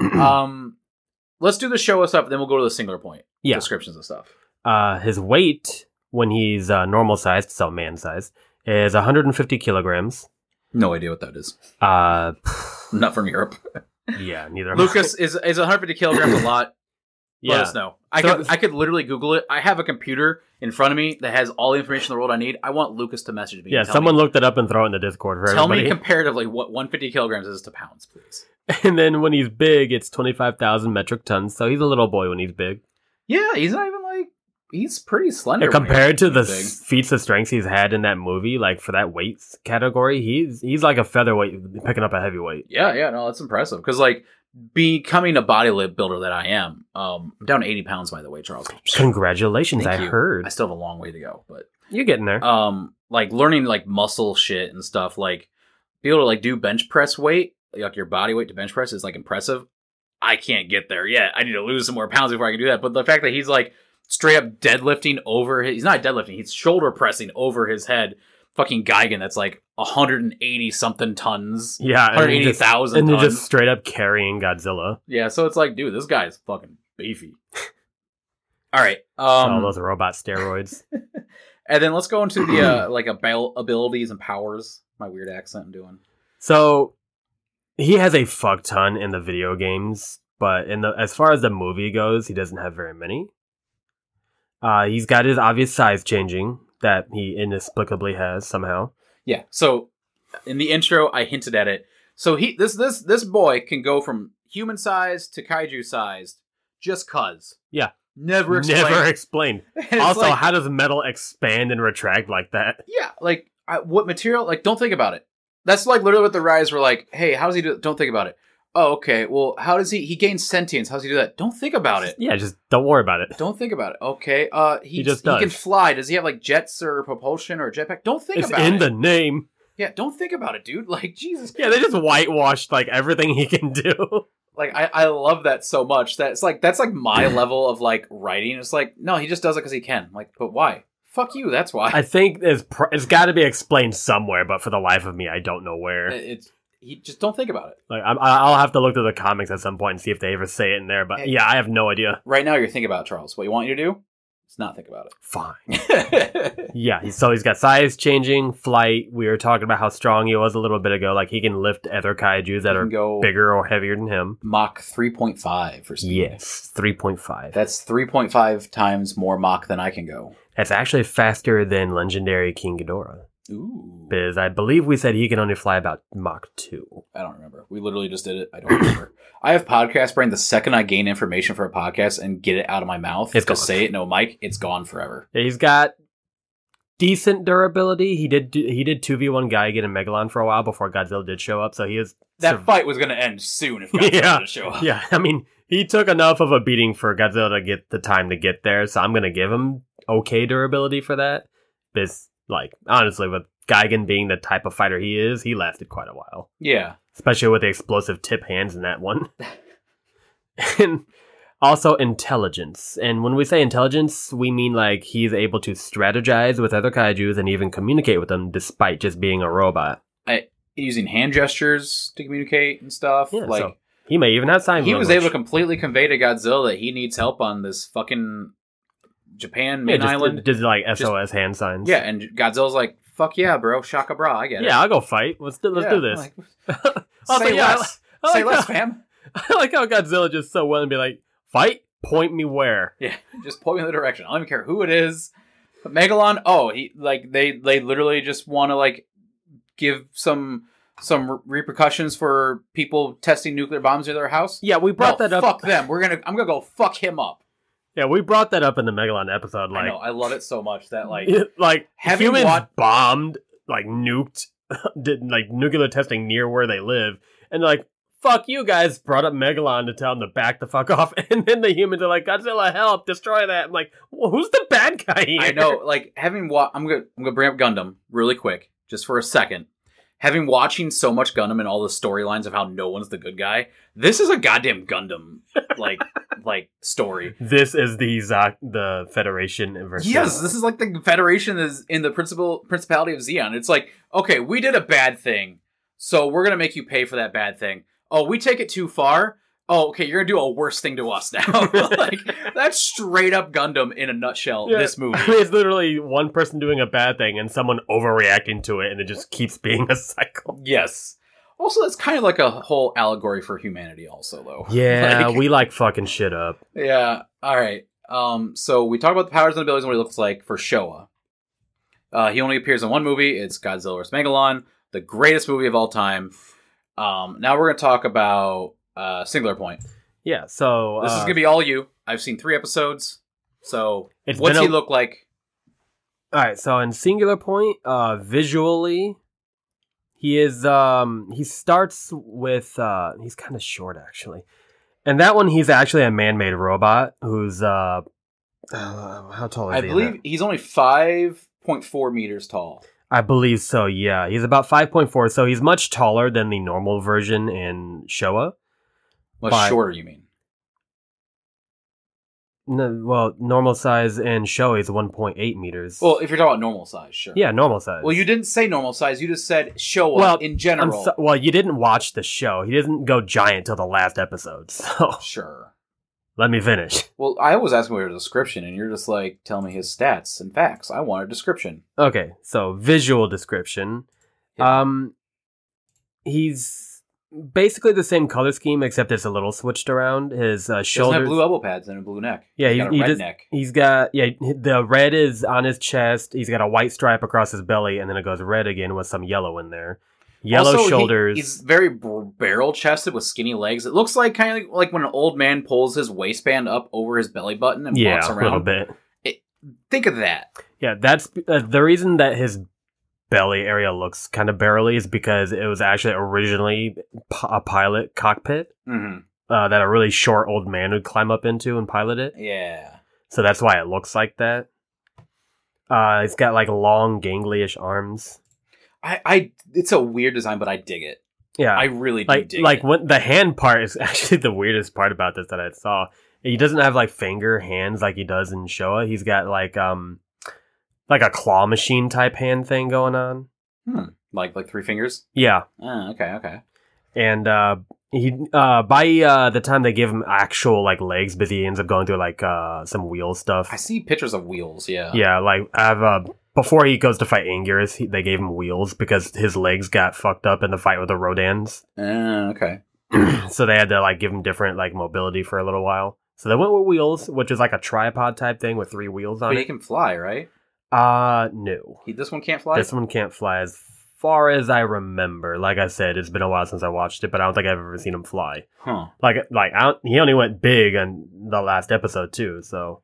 um, let's do the show us up, then we'll go to the singular point. Yeah. Descriptions of stuff. Uh, his weight, when he's uh, normal sized, so man sized, is one hundred fifty kilograms. No idea what that is. Uh, I'm not from Europe. yeah, neither am I. Lucas is is one hundred fifty kilograms a lot. Let Yeah. us know. I So- could I could literally Google it. I have a computer in front of me that has all the information in the world I need. I want Lucas to message me. Yeah, and tell someone me, looked it up and throw it in the Discord for tell everybody. me comparatively what one hundred fifty kilograms is to pounds, please. And then when he's big, it's twenty-five thousand metric tons. So he's a little boy when he's big. Yeah, he's not even like he's pretty slender. And when compared to the he's big. s- feats of strength he's had in that movie, like for that weight category, he's he's like a featherweight picking up a heavyweight. Yeah, yeah, no, that's impressive. Because like becoming a bodybuilder that I am, um, I'm down to eighty pounds by the way, Charles. Congratulations, Thank I you. heard. I still have a long way to go, but You're getting there. um, like learning like muscle shit and stuff, like be able to like do bench press weight, like your body weight to bench press is like impressive. I can't get there yet. I need to lose some more pounds before I can do that. But the fact that he's like straight up deadlifting over his, he's not deadlifting, he's shoulder pressing over his head. Fucking Gigan that's like one hundred eighty something tons. yeah, and one hundred then eighty just- thousand and tons. then just straight up carrying Godzilla. Yeah, so it's like, dude, this guy's fucking beefy. All right. all Um, those robot steroids. and then let's go into the uh, like abil- abilities and powers. My weird accent I'm doing. So he has a fuck ton in the video games, but in the as far as the movie goes, he doesn't have very many. Uh, he's got his obvious size changing that he inexplicably has somehow. Yeah. So in the intro, I hinted at it. So he this this this boy can go from human sized to kaiju sized just cause. Yeah. Never explained. Never explained. And it's Also, like, how does metal expand and retract like that? yeah, like I, what material? Like, don't think about it. That's like literally what the Rise were like. Hey, how does he do it? Don't think about it. Oh, okay. Well, how does he? He gains sentience. How does he do that? Don't think about it. Yeah, just don't worry about it. Don't think about it. Okay. Uh, he, He just he can does. fly. Does he have like jets or propulsion or jetpack? Don't think It's about in it. the name. Yeah, don't think about it, dude. Like Jesus. Yeah, they just whitewashed like everything he can do. Like I, I love that so much. That's like that's like my level of like writing. It's like no, he just does it because he can. Like, but why? Fuck you. That's why. I think it's pr- it's got to be explained somewhere, but for the life of me, I don't know where. it's he just don't think about it. Like I'm, I'll have to look through the comics at some point and see if they ever say it in there. But Hey. yeah, I have no idea. Right now, you're thinking about it, Charles. What you want you to do is not think about Fine. it. Yeah, he's, so he's got size changing, flight. We were talking about how strong he was a little bit ago. Like he can lift other kaijus that You are can go bigger or heavier than him. Mach three point five for speed. Yes, three point five. That's three point five times more Mach than I can go. That's actually faster than legendary King Ghidorah. Ooh. Because I believe we said he can only fly about Mach two. I don't remember. We literally just did it. I don't remember. I have podcast brain. The second I gain information for a podcast and get it out of my mouth, It's to gone. say it no mic, it's gone forever. He's got decent durability. He did do, he did two v one Guy get a Megalon for a while before Godzilla did show up, so he is That sur- fight was going to end soon if Godzilla Yeah. didn't show up. Yeah, I mean, he took enough of a beating for Godzilla to get the time to get there, so I'm going to give him okay durability for that. This, like, honestly, with Gigan being the type of fighter he is, he lasted quite a while. Yeah. Especially with the explosive tip hands in that one. And Also, intelligence. And when we say intelligence, we mean like he's able to strategize with other kaijus and even communicate with them despite just being a robot. I, using hand gestures to communicate and stuff. Yeah, like so he may even have sign He language. was able to completely convey to Godzilla that he needs help on this fucking Japan main yeah, just, island. Just like S O S just, hand signs. Yeah, and Godzilla's like, fuck yeah, bro. Shaka bra, I get it. Yeah, I'll go fight. Let's do, let's yeah, do this. Like, also, say yeah, less. I, I say like less, how, fam. I like how Godzilla just so willing to be like, fight? Point me where? Yeah, just point me in the direction. I don't even care who it is. But Megalon, oh, he like they they literally just want to like give some some repercussions for people testing nuclear bombs near their house. Yeah, we brought no, that up. Fuck them. We're gonna. I'm gonna go fuck him up. Yeah, we brought that up in the Megalon episode. Like, I know, I love it so much that like like having humans wat- bombed, like nuked, did like nuclear testing near where they live, and like. Fuck you guys brought up Megalon to tell him to back the fuck off, and then the humans are like, Godzilla, help, destroy that. I'm like, well, who's the bad guy here? I know, like having wa- I'm gonna I'm gonna bring up Gundam really quick, just for a second. Having watching so much Gundam and all the storylines of how no one's the good guy, this is a goddamn Gundam like like story. This is the Zak- the Federation version. Yes, this is like the Federation is in the principal principality of Zeon. It's like, okay, we did a bad thing, so we're gonna make you pay for that bad thing. Oh, we take it too far? Oh, okay, you're gonna do a worse thing to us now. Like, that's straight up Gundam in a nutshell, Yeah. this movie. I mean, it's literally one person doing a bad thing and someone overreacting to it, and it just keeps being a cycle. Yes. Also, that's kind of like a whole allegory for humanity also, though. Yeah, Like- we like fucking shit up. Yeah, alright. Um, so we talked about the powers and abilities and what he looks like for Showa. Uh, he only appears in one movie. It's Godzilla versus. Megalon, the greatest movie of all time. Um, now we're going to talk about uh, Singular Point. Yeah, so... This uh, is going to be all you. I've seen three episodes. So, It's what's been he a- look like? Alright, so in Singular Point, uh, visually, he is, um, he starts with, uh, he's kind of short, actually. And that one, he's actually a man-made robot who's, uh, uh how tall is I he? in believe that? he's only five point four meters tall. I believe so, yeah. He's about five point four, so he's much taller than the normal version in Showa. Much But- shorter, you mean? No, well, normal size in Showa is one point eight meters. Well, if you're talking about normal size, sure. yeah, normal size. Well, you didn't say normal size. You just said Showa Well, in I'm general. so- well, you didn't watch the show. He didn't go giant till the last episode, so Sure. let me finish. Well, I was asking for a description, and you're just like, tell me his stats and facts. I want a description. Okay, so visual description. Yeah. Um, he's basically the same color scheme, except it's a little switched around. His uh, He doesn't have shoulders. blue elbow pads and a blue neck. Yeah, He's he- got a he red does- neck. He's got yeah. The red is on his chest. He's got a white stripe across his belly, and then it goes red again with some yellow in there. Yellow Also, he- shoulders. he's very b- barrel chested with skinny legs. It looks like kind of like, like when an old man pulls his waistband up over his belly button and yeah, walks a little around. bit. Think of that. Yeah, that's uh, the reason that his belly area looks kind of barrely is because it was actually originally p- a pilot cockpit Mm-hmm. uh, that a really short old man would climb up into and pilot it. Yeah. So that's why it looks like that. Uh, it's got like long, ganglyish arms. I, I, it's a weird design, but I dig it. Yeah, I really do like dig like it. when the hand part is actually the weirdest part about this that I saw. He doesn't have like finger hands like he does in Showa. He's got like um like a claw machine type hand thing going on. Hmm. Like like three fingers. Yeah, Ah, okay, okay. and uh, he uh by uh the time they give him actual like legs, but he ends up going through like uh some wheel stuff. I see pictures of wheels. Yeah. Yeah, like I've uh before he goes to fight Anguirus, he, they gave him wheels because his legs got fucked up in the fight with the Rodans. Ah, okay. So they had to like give him different like mobility for a little while. So they went with wheels, which is like a tripod type thing with three wheels on But he it. can fly, right? Uh no. He, this one can't fly. This one can't fly as far as I remember. Like I said, it's been a while since I watched it, but I don't think I've ever seen him fly. Huh. Like like I don't, he only went big on the last episode too, so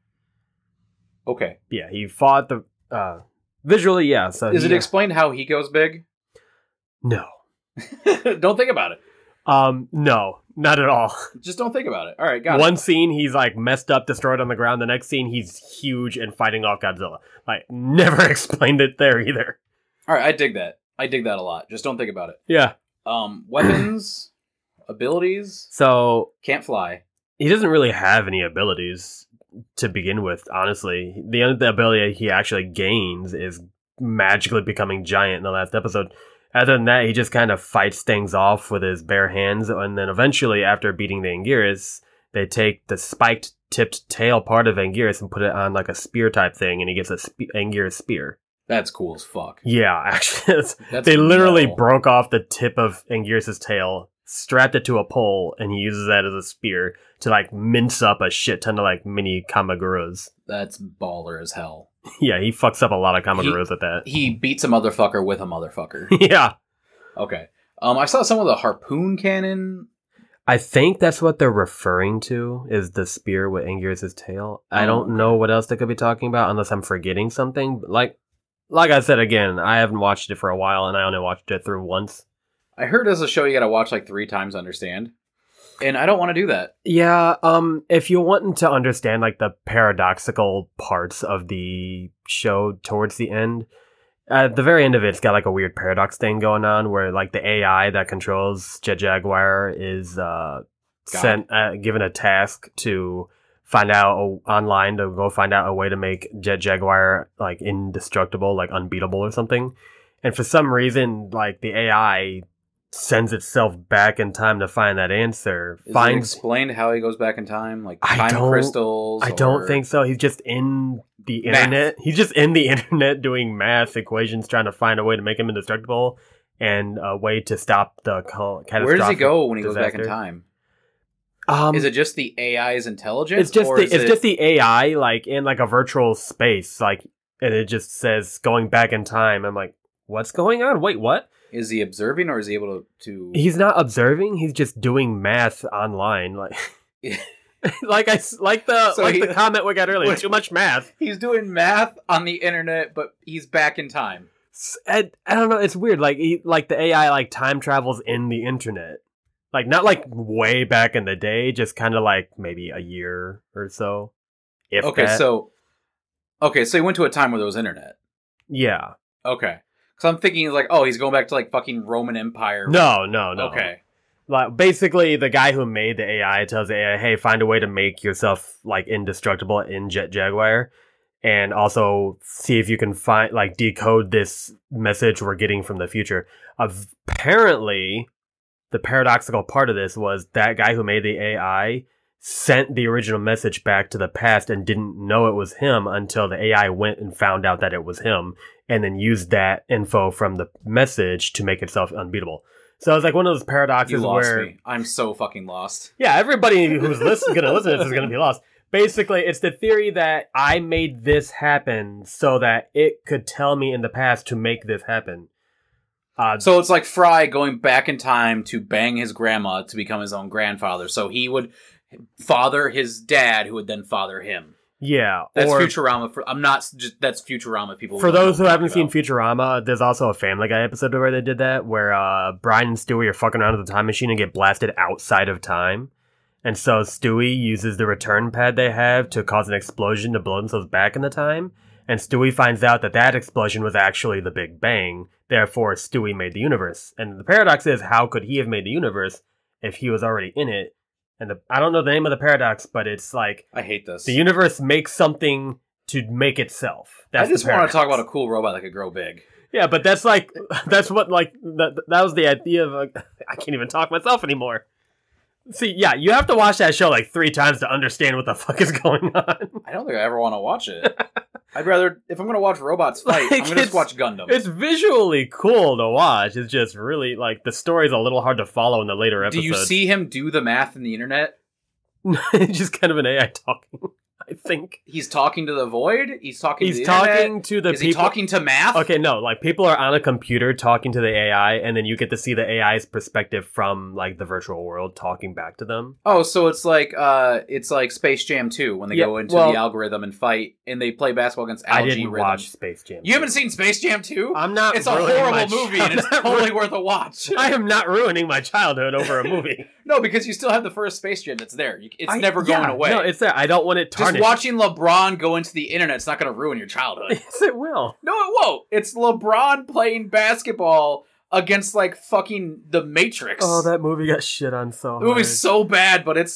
Okay. yeah, he fought the uh visually, yeah, so Is he, it explained how he goes big? No. Don't think about it. Um no, not at all. Just don't think about it. All right, got One it. scene he's like messed up, destroyed on the ground. The next scene he's huge and fighting off Godzilla. Like never explained it there either. All right, I dig that. I dig that a lot. Just don't think about it. Yeah. Um, weapons, abilities, So can't fly. he doesn't really have any abilities to begin with, honestly. The only ability he actually gains is magically becoming giant in the last episode. Other than that, he just kind of fights things off with his bare hands, and then eventually, after beating the Anguirus, they take the spiked tipped tail part of Anguirus and put it on like a spear type thing, and he gets a spe- Anguirus spear. That's cool as fuck. Yeah, actually, That's they literally metal. broke off the tip of Anguirus' tail, strapped it to a pole, and he uses that as a spear to like mince up a shit ton of like mini Kamaguras. That's baller as hell. Yeah, he fucks up a lot of Kamaguras at that. He beats a motherfucker with a motherfucker. Yeah. Okay. Um, I saw some of the harpoon cannon. I think that's what they're referring to, is the spear with Anguirus' tail. I Oh, don't okay. know what else they could be talking about unless I'm forgetting something. Like, like I said, again, I haven't watched it for a while, and I only watched it through once. I heard as a show you gotta watch like three times to understand. And I don't want to do that. Yeah, um, if you're wanting to understand, like, the paradoxical parts of the show towards the end, at the very end of it, it's got, like, a weird paradox thing going on where, like, the A I that controls Jet Jaguar is uh, sent, uh, given a task to find out uh, online to go find out a way to make Jet Jaguar, like, indestructible, like, unbeatable or something. And for some reason, like, the A I sends itself back in time to find that answer. Is it finds explained how he goes back in time? Like I time don't- crystals? I don't or- think so. He's just in the Math. internet. He's just in the internet doing math equations, trying to find a way to make him indestructible and a way to stop the co- catastrophic Where does he go when he goes back in disaster. time? Um, Is it just the A I's intelligence? It's just or the, is it's it- just the A I, like in like a virtual space, like, and it just says going back in time. I'm like, what's going on? Wait, what? Is he observing or is he able to? to... He's not observing. He's just doing math online, like. like I s- like the So like he- the comment we got earlier. Wait. Too much math. He's doing math on the internet, but he's back in time. S- I, I don't know. It's weird. Like he, like the A I like time travels in the internet. Like not like way back in the day, just kind of like maybe a year or so. If Okay, that. so okay, so he went to a time where there was internet. yeah. Okay, because I'm thinking like, oh, he's going back to like fucking Roman Empire. No, no, no. Okay. Like basically, the guy who made the A I tells the A I, "Hey, find a way to make yourself like indestructible in Jet Jaguar, and also see if you can find like decode this message we're getting from the future." Apparently, the paradoxical part of this was that guy who made the A I sent the original message back to the past and didn't know it was him until the A I went and found out that it was him, and then used that info from the message to make itself unbeatable. So it's like one of those paradoxes You lost where, me. I'm so fucking lost. yeah, everybody who's listen, gonna listen to this is gonna be lost. Basically, it's the theory that I made this happen so that it could tell me in the past to make this happen. Uh, So it's like Fry going back in time to bang his grandma to become his own grandfather. So he would father his dad, who would then father him. yeah, That's or Futurama. For, I'm not. Just, that's Futurama. People. for don't know those who what I'm haven't seen talking Futurama, there's also a Family Guy episode where they did that, where uh, Brian and Stewie are fucking around with the time machine and get blasted outside of time. And so Stewie uses the return pad they have to cause an explosion to blow themselves back in the time. And Stewie finds out that that explosion was actually the Big Bang. Therefore, Stewie made the universe. And the paradox is, how could he have made the universe if he was already in it? And the, I don't know the name of the paradox, but it's like about. I hate this. the universe makes something to make itself. That's I just the want paradox. to talk about a cool robot that could grow big. Yeah, but that's like that's what like that, that was the idea of. Uh, I can't even talk myself anymore. See, yeah, you have to watch that show like three times to understand what the fuck is going on. I don't think I ever want to watch it. I'd rather, if I'm going to watch robots fight, Like, I'm going to just it's- watch Gundam. It's visually cool to watch. It's just really like the story's a little hard to follow in the later Do episodes. you see him do the math in the internet? It's just kind of an A I talking. I think He's talking to the void. He's talking. he's to the internet? talking to the Is he people. talking to math? Okay, no, like people are on a computer talking to the A I, and then you get to see the A I's perspective from like the virtual world talking back to them. Oh, so it's like uh, it's like Space Jam two when they Yeah, go into well- the algorithm and fight, and they play basketball against I algae didn't rhythm. watch Space Jam. You haven't seen Space Jam two? I'm not. It's a ruining horrible my movie, chi- and it's I'm not totally ru- worth a watch. I am not ruining my childhood over a movie. No, because you still have the first Space Jam that's there. You- It's I- never going yeah, away. No, it's there. I don't want it Just tarnished. watching LeBron go into the internet, it's not going to ruin your childhood. Yes, it will. No, it won't. It's LeBron playing basketball against like fucking the Matrix. Oh, that movie got shit on so hard. the movie's so bad, but it's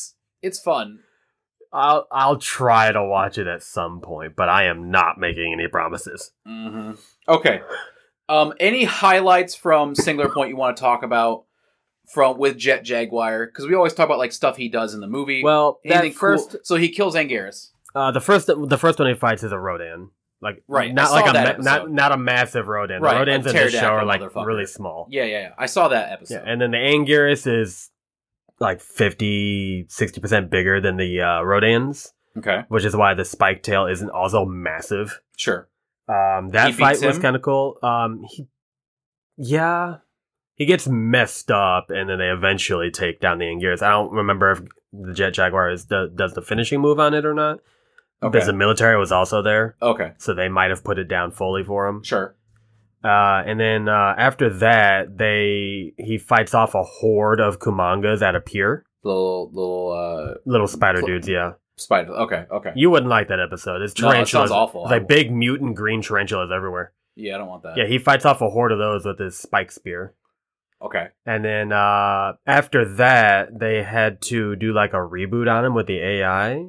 It's fun. I'll I'll try to watch it at some point, but I am not making any promises. Mm-hmm. Okay. Um, any highlights from Singular Point you want to talk about from with Jet Jaguar? Because we always talk about like stuff he does in the movie. Well, Anything that first, cool? So he kills Anguirus. Uh, the first the first one he fights is a Rodan. Like right, not I like saw a that ma- not episode. not a massive Rodan. Right, The Rodans a in this show are pterodactyl like motherfucker. really small. Yeah, yeah, yeah. I saw that episode. Yeah, and then the Anguirus is like fifty, sixty percent bigger than the uh, Rodans, Okay, which is why the spike tail isn't also massive. sure. Um, that He fight beats was him? kind of cool. Um, he, yeah, he gets messed up, and then they eventually take down the Anguirus. I don't remember if the Jet Jaguar is the, does the finishing move on it or not. Okay, Because the military was also there, okay, so they might have put it down fully for him. sure. Uh, and then uh, after that, they he fights off a horde of Kumangas at a pier. Little little uh Little spider Cl- dudes, yeah. spider. Okay, okay. You wouldn't like that episode. It's No, it tarantulas. sounds awful. It's like big mutant green tarantulas everywhere. Yeah, I don't want that. Yeah, he fights off a horde of those with his spike spear. Okay. And then uh, after that, they had to do like a reboot on him with the A I.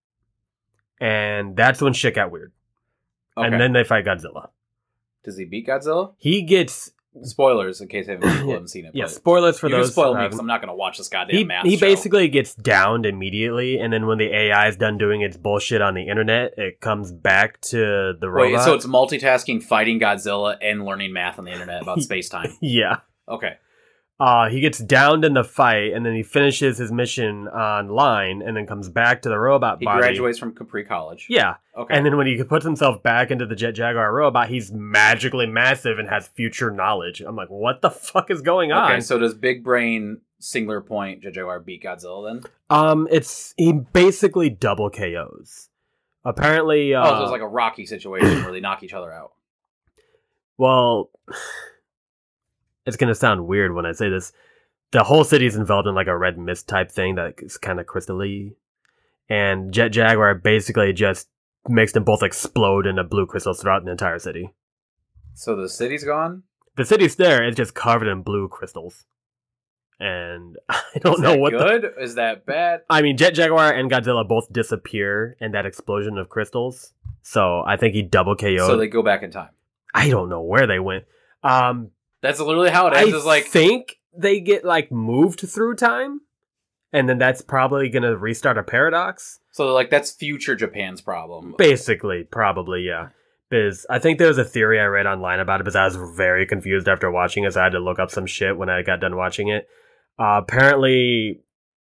And that's when shit got weird. Okay. And then they fight Godzilla. Does he beat Godzilla? He gets... Spoilers in case people haven't seen it. Yeah, but spoilers for you those. can spoil me um, because I'm not going to watch this goddamn he, math he show. basically gets downed immediately, and then when the A I is done doing its bullshit on the internet, it comes back to the robot. Wait, so it's multitasking, fighting Godzilla, and learning math on the internet about space time. Yeah. Okay. Uh, he gets downed in the fight, and then he finishes his mission online, and then comes back to the robot He body. graduates from Capri College. Yeah. Okay. And then when he puts himself back into the Jet Jaguar robot, he's magically massive and has future knowledge. I'm like, what the fuck is going on? Okay, so does Big Brain Singular Point Jet Jaguar beat Godzilla then? um, it's he basically double K Os. Apparently, uh, oh, so it's like a Rocky situation where they knock each other out. well, it's gonna sound weird when I say this. The whole city's enveloped in like a red mist type thing that is kind of crystal-y. And Jet Jaguar basically just makes them both explode into blue crystals throughout the entire city. So the city's gone? The city's there, it's just covered in blue crystals. And I don't Is know that what the... good? Is that bad? I mean, Jet Jaguar and Godzilla both disappear in that explosion of crystals. So I think he double K O'd. So they go back in time. I don't know where they went. Um, That's literally how it ends. I Is like think they get like moved through time, and then that's probably going to restart a paradox. so like that's future Japan's problem. Basically, probably, yeah. Because I think there was a theory I read online about it because I was very confused after watching it, so I had to look up some shit when I got done watching it. Uh, apparently,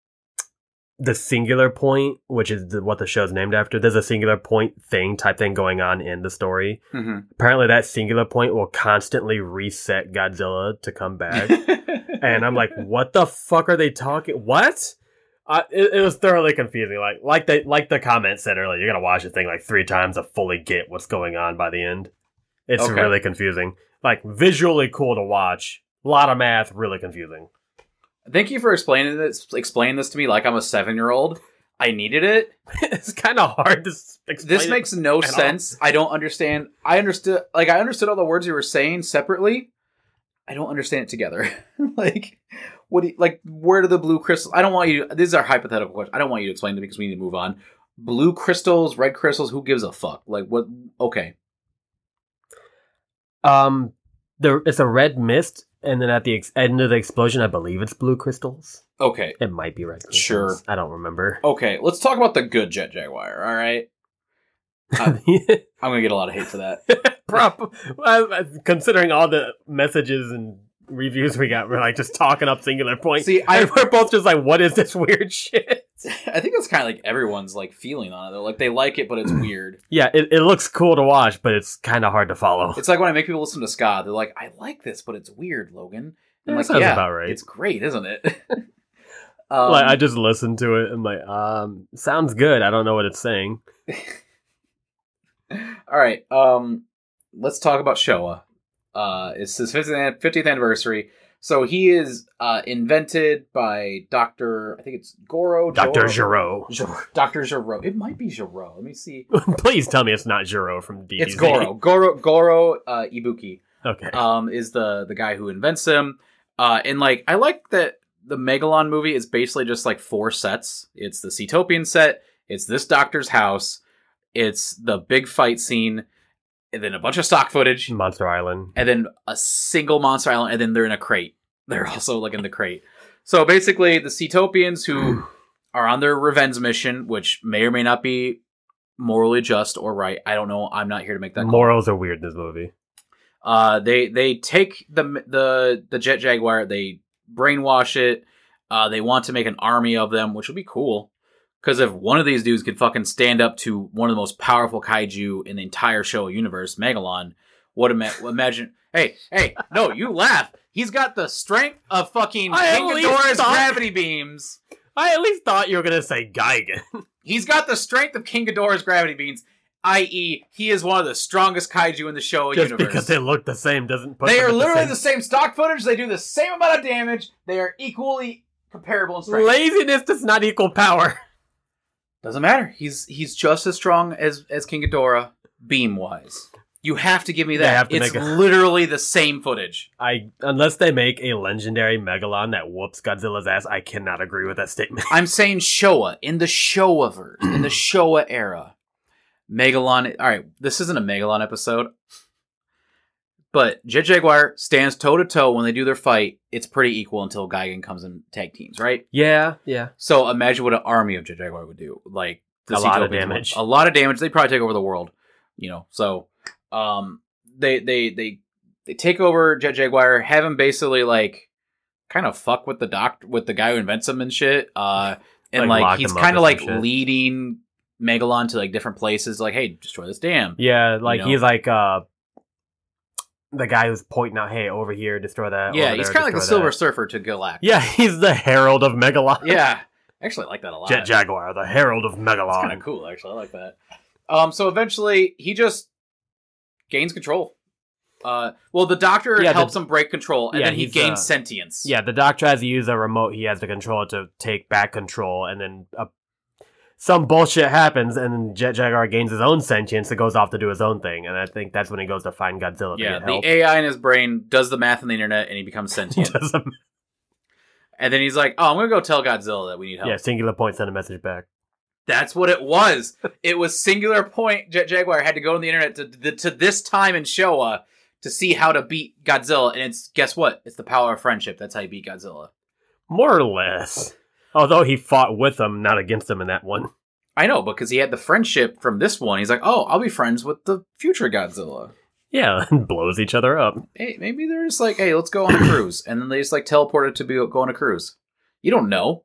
the singular point, which is the, what the show's named after, there's a singular point thing type thing going on in the story. Mm-hmm. Apparently, that singular point will constantly reset Godzilla to come back. And I'm like, what the fuck are they talking? What? Uh, it, it was thoroughly confusing. Like, like the like the comment said earlier, you're gonna watch the thing like three times to fully get what's going on by the end. It's Okay. really confusing. Like visually cool to watch. A lot of math, really confusing. Thank you for explaining this. Explaining this to me like I'm a seven-year-old. I needed it. It's kind of hard to s- explain. This it. makes no all. sense. I don't understand. I understood, like, I understood all the words you were saying separately. I don't understand it together. like, what? Do you, like, where do the blue crystals? I don't want you. This is our hypothetical question. I don't want you to explain to me because we need to move on. Blue crystals, red crystals. Who gives a fuck? Like, what? Okay. Um, there it's a red mist, and then at the ex- end of the explosion, I believe it's blue crystals. Okay. It might be red crystals. Sure. I don't remember. Okay. Let's talk about the good Jet Jaguar. All right. I'm gonna get a lot of hate for that. Prop, well, considering all the messages and reviews we got, we're like just talking up singular point. See, I- and we're both just like, what is this weird shit? I think that's kind of like everyone's like feeling on it. They're like they like it, but it's weird. Yeah, it, it looks cool to watch, but it's kind of hard to follow. It's like when I make people listen to ska. They're like, I like this, but it's weird, Logan. Yeah, I'm like, sounds yeah, about right. it's great, isn't it? um, Like I just listened to it and like, um, sounds good. I don't know what it's saying. all right. Um, let's talk about Showa. Uh, it's his fiftieth anniversary. So he is uh, invented by Doctor I think it's Goro. Doctor Joro- Giro. Jor- Doctor Giro. It might be Giro. Let me see. Please tell me it's not Giro from D B Z. It's Goro. Goro. Goro uh, Ibuki. Okay. Um, is the the guy who invents him. Uh, and like I like that the Megalon movie is basically just like four sets. It's the Seatopian set. It's this doctor's house. It's the big fight scene. And then a bunch of stock footage. Monster Island. And then a single Monster Island. And then they're in a crate. They're also like in the crate. So basically the Seatopians who are on their revenge mission, which may or may not be morally just or right. I don't know. I'm not here to make that call. Morals are weird in this movie. Uh, they they take the the the Jet Jaguar, they brainwash it. Uh, they want to make an army of them, which would be cool. Because if one of these dudes could fucking stand up to one of the most powerful kaiju in the entire show universe, Megalon, what ima- imagine? Hey, hey, no, you laugh. He's got the strength of fucking I at King least Ghidorah's thought- gravity beams. I at least thought you were gonna say Gigan. He's got the strength of King Ghidorah's gravity beams, that is, he is one of the strongest kaiju in the show Just universe. because they look the same doesn't put They them are at literally the the same... same stock footage. They do the same amount of damage. They are equally comparable in strength. Laziness does not equal power. Doesn't matter. He's he's just as strong as as King Ghidorah, beam wise. You have to give me They that. have to It's make a- literally the same footage. I unless they make a legendary Megalon that whoops Godzilla's ass, I cannot agree with that statement. I'm saying Showa in the Showa verse, in the Showa era. Megalon. All right, this isn't a Megalon episode, but Jet Jaguar stands toe to toe when they do their fight. It's pretty equal until Gigan comes in tag teams, right? Yeah, yeah. So imagine what an army of Jet Jaguar would do. Like the A lot of Seatopians would. damage. A lot of damage. They probably take over the world. You know, so um, they they they they take over Jet Jaguar, have him basically like kind of fuck with the doc with the guy who invents him and shit. Uh, and Like, like, lock he's him up kind or of like some shit. leading Megalon to like different places. Like, hey, destroy this dam. Yeah, like You know? he's like uh the guy who's pointing out, hey, over here, destroy that. Yeah, over he's there, kind of like the destroy Silver that. Surfer to Galactus. Yeah, he's the Herald of Megalon. Yeah. Actually, I like that a lot. Jet Jaguar, the Herald of It's kind Megalon. of cool, actually. I like that. Um, so eventually, he just gains control. Uh, well, the Doctor Yeah, the- helps him break control, and Yeah, then he he's, gains uh, sentience. Yeah, the Doc tries to use a remote. He has to control it to take back control, and then uh, some bullshit happens, and then Jet Jaguar gains his own sentience and goes off to do his own thing. And I think that's when he goes to find Godzilla Yeah, to get the help. A I in his brain does the math on the internet, and he becomes sentient. Doesn't- And then he's like, "Oh, I'm gonna go tell Godzilla that we need help." yeah, singular point, send a message back. That's what it was. It was singular point. Jet Jaguar had to go on the internet to, to to this time in Showa to see how to beat Godzilla, and it's guess what? It's the power of friendship. That's how you beat Godzilla. More or less. Although he fought with him, not against him in that one. I know, because he had the friendship from this one. He's like, "Oh, I'll be friends with the future Godzilla." Yeah, and blows each other up. Hey, maybe they're just like, "Hey, let's go on a cruise," and then they just like teleported to be go on a cruise. You don't know.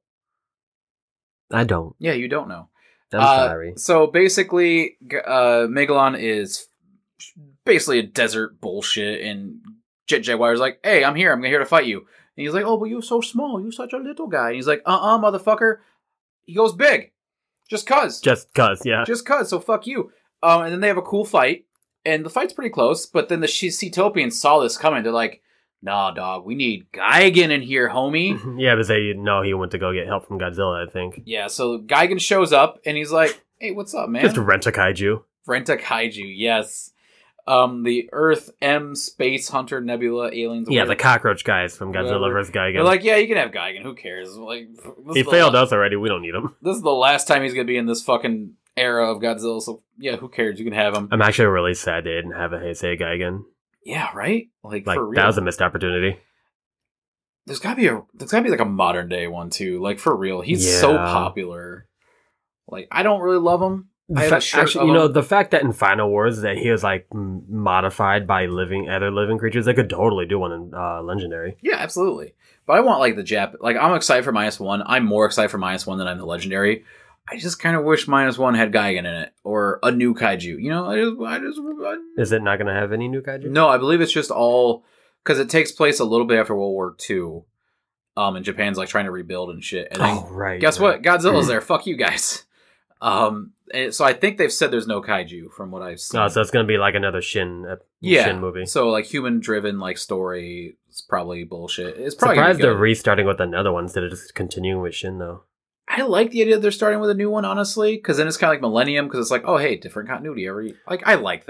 I don't. Yeah, you don't know. I'm Uh, sorry. So basically, g- uh, Megalon is basically a desert bullshit, and Jet Jaguar's like, "Hey, I'm here. I'm here to fight you." And he's like, "Oh, but you're so small. You're such a little guy." And he's like, "Uh-uh, motherfucker." He goes big, just cause, Just cuz, yeah. just cause. So fuck you. Um, and then they have a cool fight, and the fight's pretty close. But then the Seatopians saw this coming. They're like, "Nah, dog, we need Gigan in here, homie." Yeah, but say no, he went to go get help from Godzilla, I think. Yeah, so Gigan shows up, and he's like, "Hey, what's up, man?" Just rent a kaiju. Rent a kaiju, yes. Um, the Earth M Space Hunter Nebula aliens. Yeah, whatever. the cockroach guys from Godzilla Whatever. versus Gigan. They're like, yeah, you can have Gigan. Who cares? Like, this he is the failed la- us already. We don't need him. This is the last time he's gonna be in this fucking era of Godzilla. So yeah, who cares? You can have him. I'm actually really sad they didn't have a Heisei Gigan. Yeah, right. Like, Like for real. that was a missed opportunity. There's gotta be a. There's gotta be like a modern day one too. Like for real, he's so Yeah. popular. Like I don't really love him. The I have fa- a shirt actually, of you know, him. the fact that in Final Wars that he was like m- modified by living other living creatures, they could totally do one in uh, Legendary. Yeah, absolutely. But I want like the Jap. Like I'm excited for minus one. I'm more excited for minus one than I'm the legendary. I just kind of wish minus one had Gigan in it or a new kaiju. You know, I just, I just I, Is it not going to have any new kaiju? no. I believe it's just all because it takes place a little bit after World War Two. Um, and Japan's like trying to rebuild and shit. And then Oh, right. guess right. what? Godzilla's there. Fuck you guys. Um, and so I think they've said there's no kaiju from what I've seen. Oh, so it's going to be like another Shin, uh, yeah, Shin movie. So like human driven like story is probably bullshit. It's probably gonna Surprised be they're good. restarting with another one instead of just continuing with Shin, though. I like the idea that they're starting with a new one, honestly, because then it's kind of like Millennium, because it's like, oh, hey, different continuity every. Like, I like that.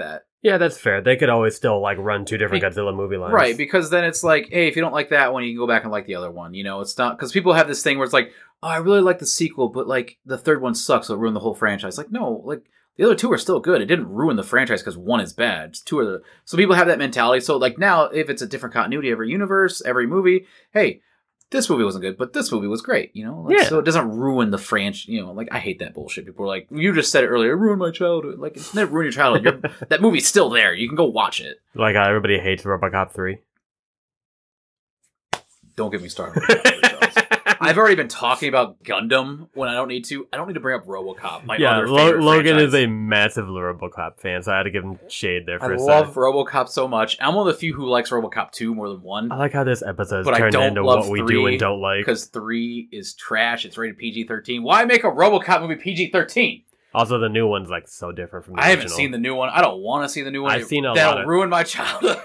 Yeah, that's fair. They could always still like run two different Be- Godzilla movie lines. Right, because then it's like, hey, if you don't like that one, you can go back and like the other one. You know, it's not because people have this thing where it's like, oh, I really like the sequel, but like the third one sucks, so it ruined the whole franchise. Like, no, like the other two are still good. It didn't ruin the franchise because one is bad. It's two are the so people have that mentality. So like now, if it's a different continuity, every universe, every movie, hey, this movie wasn't good, but this movie was great. You know, like, Yeah. so it doesn't ruin the franchise. You know, like I hate that bullshit. People are like, you just said it earlier, it ruined my childhood. Like it's never ruined your childhood. You're, that movie's still there. You can go watch it. Like how everybody hates RoboCop three. Don't get me started. I've already been talking about Gundam when I don't need to. I don't need to bring up RoboCop. My yeah, other Lo- favorite Logan franchise. is a massive RoboCop fan, so I had to give him shade there for I a love second. RoboCop so much. I'm one of the few who likes RoboCop two more than one I like how this episode's But I turned don't into love what we do three and don't like. because three is trash. It's rated P G thirteen. Why make a RoboCop movie P G thirteen? Also, the new one's like so different from the I haven't original. seen the new one. I don't want to see the new one. I've seen a That'll lot of- ruin my childhood.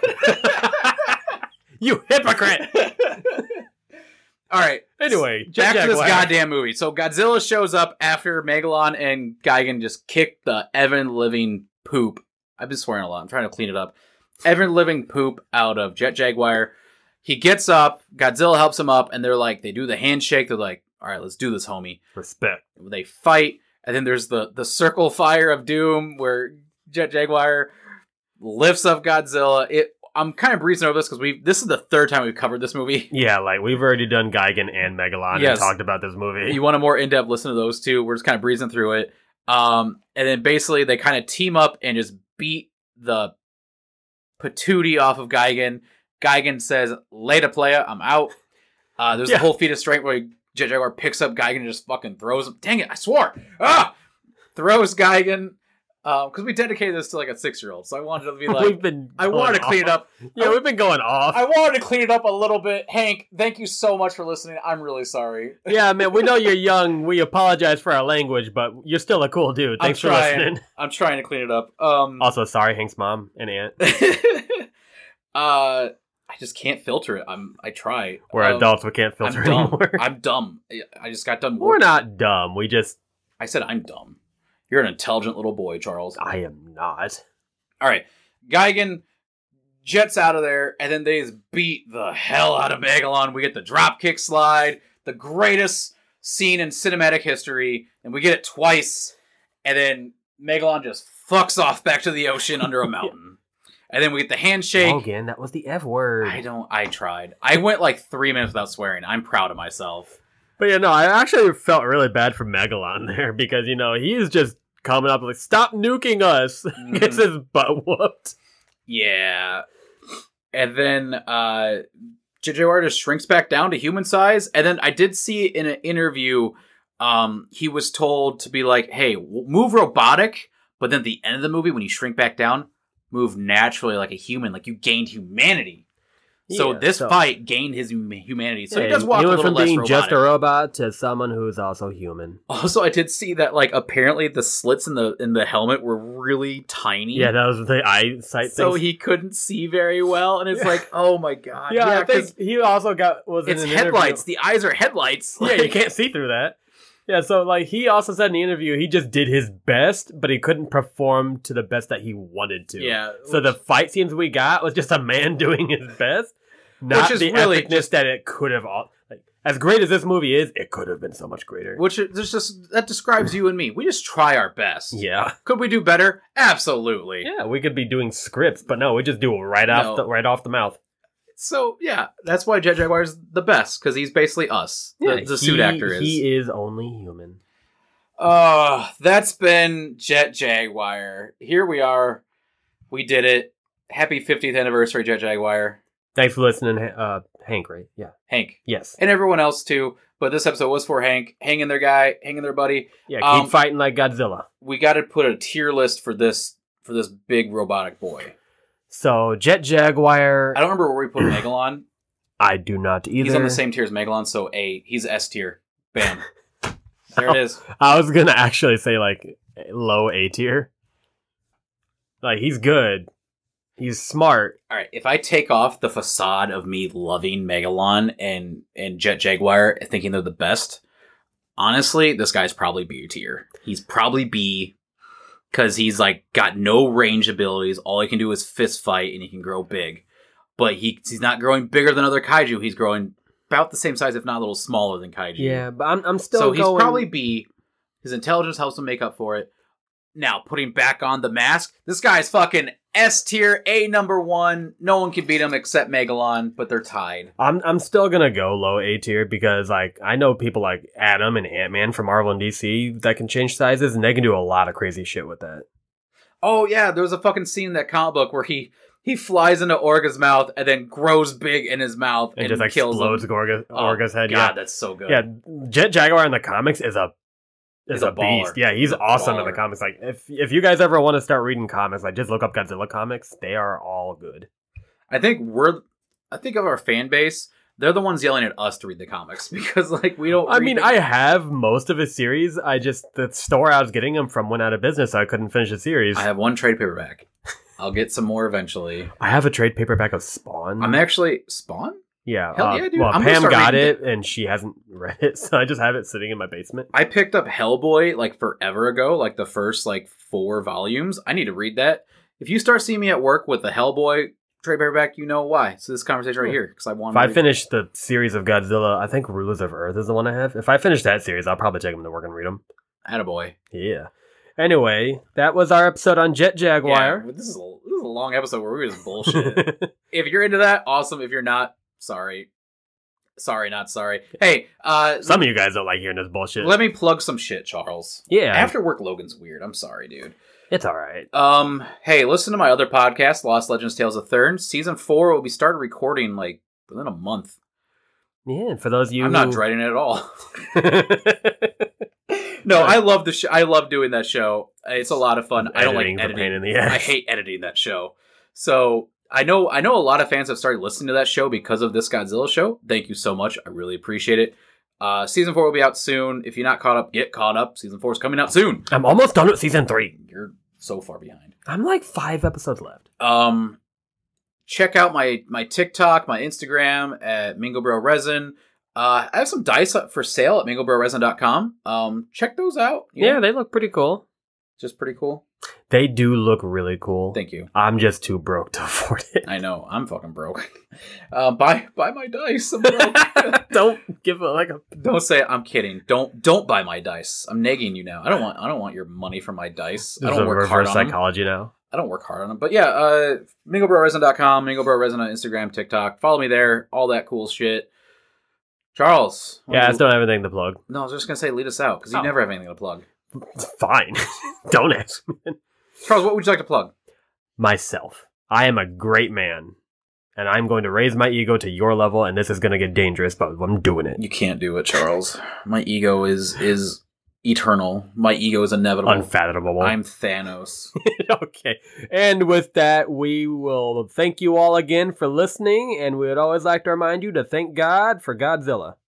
You hypocrite! All right. Anyway, Back Jet to this Jaguar. goddamn movie. So Godzilla shows up after Megalon and Gigan just kick the Evan Living poop. I've been swearing a lot. I'm trying to clean it up. Evan Living poop out of Jet Jaguar. He gets up. Godzilla helps him up, and they're like, they do the handshake. They're like, all right, let's do this, homie. Respect. They fight, and then there's the the circle fire of doom where Jet Jaguar lifts up Godzilla. It. I'm kind of breezing over this because we this is the third time we've covered this movie. Yeah, like we've already done Gigan and Megalon Yes. and talked about this movie. You want a more in-depth listen to those two. We're just kind of breezing through it. Um, and then basically they kind of team up and just beat the patootie off of Gigan. Gigan says, later, playa, I'm out. Uh, there's Yeah. the whole feat of strength where Jet Jaguar picks up Gigan and just fucking throws him. Dang it, I swore! Ah! Throws Gigan. Because we dedicated this to like a six-year-old, so I wanted to be we've like, been I wanted to going clean it off. up. Yeah, we've been going off. I wanted to clean it up a little bit. Hank, thank you so much for listening. I'm really sorry. Yeah, man, we know you're young. We apologize for our language, but you're still a cool dude. Thanks I'm for trying. listening. I'm trying to clean it up. Um, Also, sorry, Hank's mom and aunt. uh, I just can't filter it. I'm. I try. We're Um, adults. We can't I'm filter dumb. anymore. I'm dumb. I just got done. We're work- not dumb. We just... I said I'm dumb. You're an intelligent little boy, Charles. I am not. All right, Gigan jets out of there, and then they just beat the hell out of Megalon. We get the dropkick slide, the greatest scene in cinematic history, and we get it twice. And then Megalon just fucks off back to the ocean under a mountain. And then we get the handshake. Logan, that was the F word. I don't. I tried. I went like three minutes without swearing. I'm proud of myself. But yeah, no, I actually felt really bad for Megalon there because, you know, he is just coming up like, stop nuking us. Mhm. Gets his butt whooped. Yeah. And then uh, J J R just shrinks back down to human size. And then I did see in an interview, um, he was told to be like, hey, w- move robotic. But then at the end of the movie, when you shrink back down, move naturally like a human. Like you gained humanity. So Yeah, this so- fight gained his hum- humanity. So he Yeah, does walk he a went little from less being robotic. just a robot to someone who's also human. Also, I did see that like apparently the slits in the in the helmet were really tiny. Yeah, that was the eyesight so thing. he couldn't see very well, and it's Yeah. like, oh my god, Yeah, I 'cause think he also got was it's in an headlights. interview. The eyes are headlights. Yeah, you Like- can't see through that. Yeah, so like he also said in the interview he just did his best, but he couldn't perform to the best that he wanted to. Yeah, So the fight scenes we got was just a man doing his best, not is the really epicness just- that it could have. All like as great as this movie is, it could have been so much greater. which is there's just that describes you and me. We just try our best. Yeah, Could we do better? Absolutely. yeah, we could be doing scripts, but no, we just do it right off No. the right off the mouth. So yeah, that's why Jet Jaguar is the best because he's basically us. The, Yeah, the suit he- actor is. He is only human. Uh, that's been Jet Jaguar. Here we are. We did it. Happy fiftieth anniversary, Jet Jaguar. Thanks for listening, uh, Hank. Right? Yeah. Hank. Yes. And everyone else too. But this episode was for Hank. Hang in there, guy. Hang in there, buddy. Yeah. Keep Um, fighting like Godzilla. We got to put a tier list for this for this big robotic boy. So Jet Jaguar. I don't remember where we put Megalon. I do not either. He's on the same tier as Megalon, so A. He's S tier. Bam. There it is. I was gonna actually say like low A tier. Like he's good. He's smart. All right. If I take off the facade of me loving Megalon and and Jet Jaguar, thinking they're the best, honestly, this guy's probably B tier. He's probably B. because he's like got no range abilities. All he can do is fist fight, and he can grow big. But he he's not growing bigger than other kaiju. He's growing about the same size, if not a little smaller than kaiju. Yeah, but I'm I'm still so going... he's probably B. His intelligence helps him make up for it. Now, putting back on the mask, this guy's fucking S tier, A number one. No one can beat him except Megalon, but they're tied. I'm I'm still gonna go low A tier because like I know people like Adam and Ant-Man from Marvel and D C that can change sizes, and they can do a lot of crazy shit with that. Oh yeah, there was a fucking scene in that comic book where he he flies into Orga's mouth and then grows big in his mouth and, And just like kills explodes him. Gorga, Oh, Orga's head. God, Yeah, that's so good. yeah. Jet Jaguar in the comics is a is He's a, a baller. beast. Yeah, he's He's a awesome in the baller. comics. Like if if you guys ever want to start reading comics, like just look up Godzilla comics. They are all good. I think we're, I think of our fan base, they're the ones yelling at us to read the comics because like we don't. I read mean, the- I have most of his series. I just the store I was getting them from went out of business, so I couldn't finish the series. I have one trade paperback. I'll get some more eventually. I have a trade paperback of Spawn. I'm actually Spawn. yeah, Hell uh, yeah, dude. well, I'm gonna Pam start got reading it, and she hasn't read it, so I just have it sitting in my basement. I picked up Hellboy like forever ago, like the first like four volumes. I need to read that. If you start seeing me at work with the Hellboy trade paperback, you know why. So this conversation right here because I want. If I finish the series of Godzilla, I think Rulers of Earth is the one I have. If I finish that series, I'll probably take them to work and read them. Attaboy. Yeah. Anyway, that was our episode on Jet Jaguar. Yeah, this is a this is a long episode where we just bullshit. If you're into that, awesome. If you're not, sorry. Sorry, not sorry. Hey, uh, Some of you guys don't like hearing this bullshit. let me plug some shit, Charles. yeah, After Work Logan's weird. I'm sorry, dude. it's all right. Um, hey, listen to my other podcast, Lost Legends Tales of Thurn. Season four will be started recording like within a month. Yeah, and for those of you I'm not who... dreading it at all. No, I love the show. I love doing that show. It's a lot of fun. I don't like Editing's a editing. pain in the ass. I hate editing that show. So I know I know a lot of fans have started listening to that show because of this Godzilla show. Thank you so much. I really appreciate it. Uh, season four will be out soon. If you're not caught up, get caught up. Season four is coming out soon. I'm almost done with season three. You're so far behind. I'm like five episodes left. Um, check out my my TikTok, my Instagram at Mingobro Resin. Uh, I have some dice up for sale at mingobro resin dot com. Um, check those out. You Yeah, know, they look pretty cool. just pretty cool. They do look really cool. Thank you. I'm just too broke to afford it. I know I'm fucking broke. Uh, buy buy my dice. I'm broke. Don't give it like a... Don't say I'm kidding. Don't don't buy my dice. I'm nagging you now. I don't want I don't want your money for my dice. I There's don't a work hard reverse on them. psychology now. I don't work hard on them. But yeah, uh, mingobro resin dot com, mingobro resin on Instagram, TikTok. Follow me there. All that cool shit. Charles. Yeah, I still don't have anything to plug. No, I was just gonna say lead us out because you Oh. never have anything to plug. It's fine. Don't ask me. Charles, what would you like to plug? Myself. I am a great man. And I'm going to raise my ego to your level, and this is going to get dangerous, but I'm doing it. You can't do it, Charles. My ego is is eternal. My ego is inevitable. Unfathomable. I'm Thanos. Okay. And with that, we will thank you all again for listening, and we would always like to remind you to thank God for Godzilla.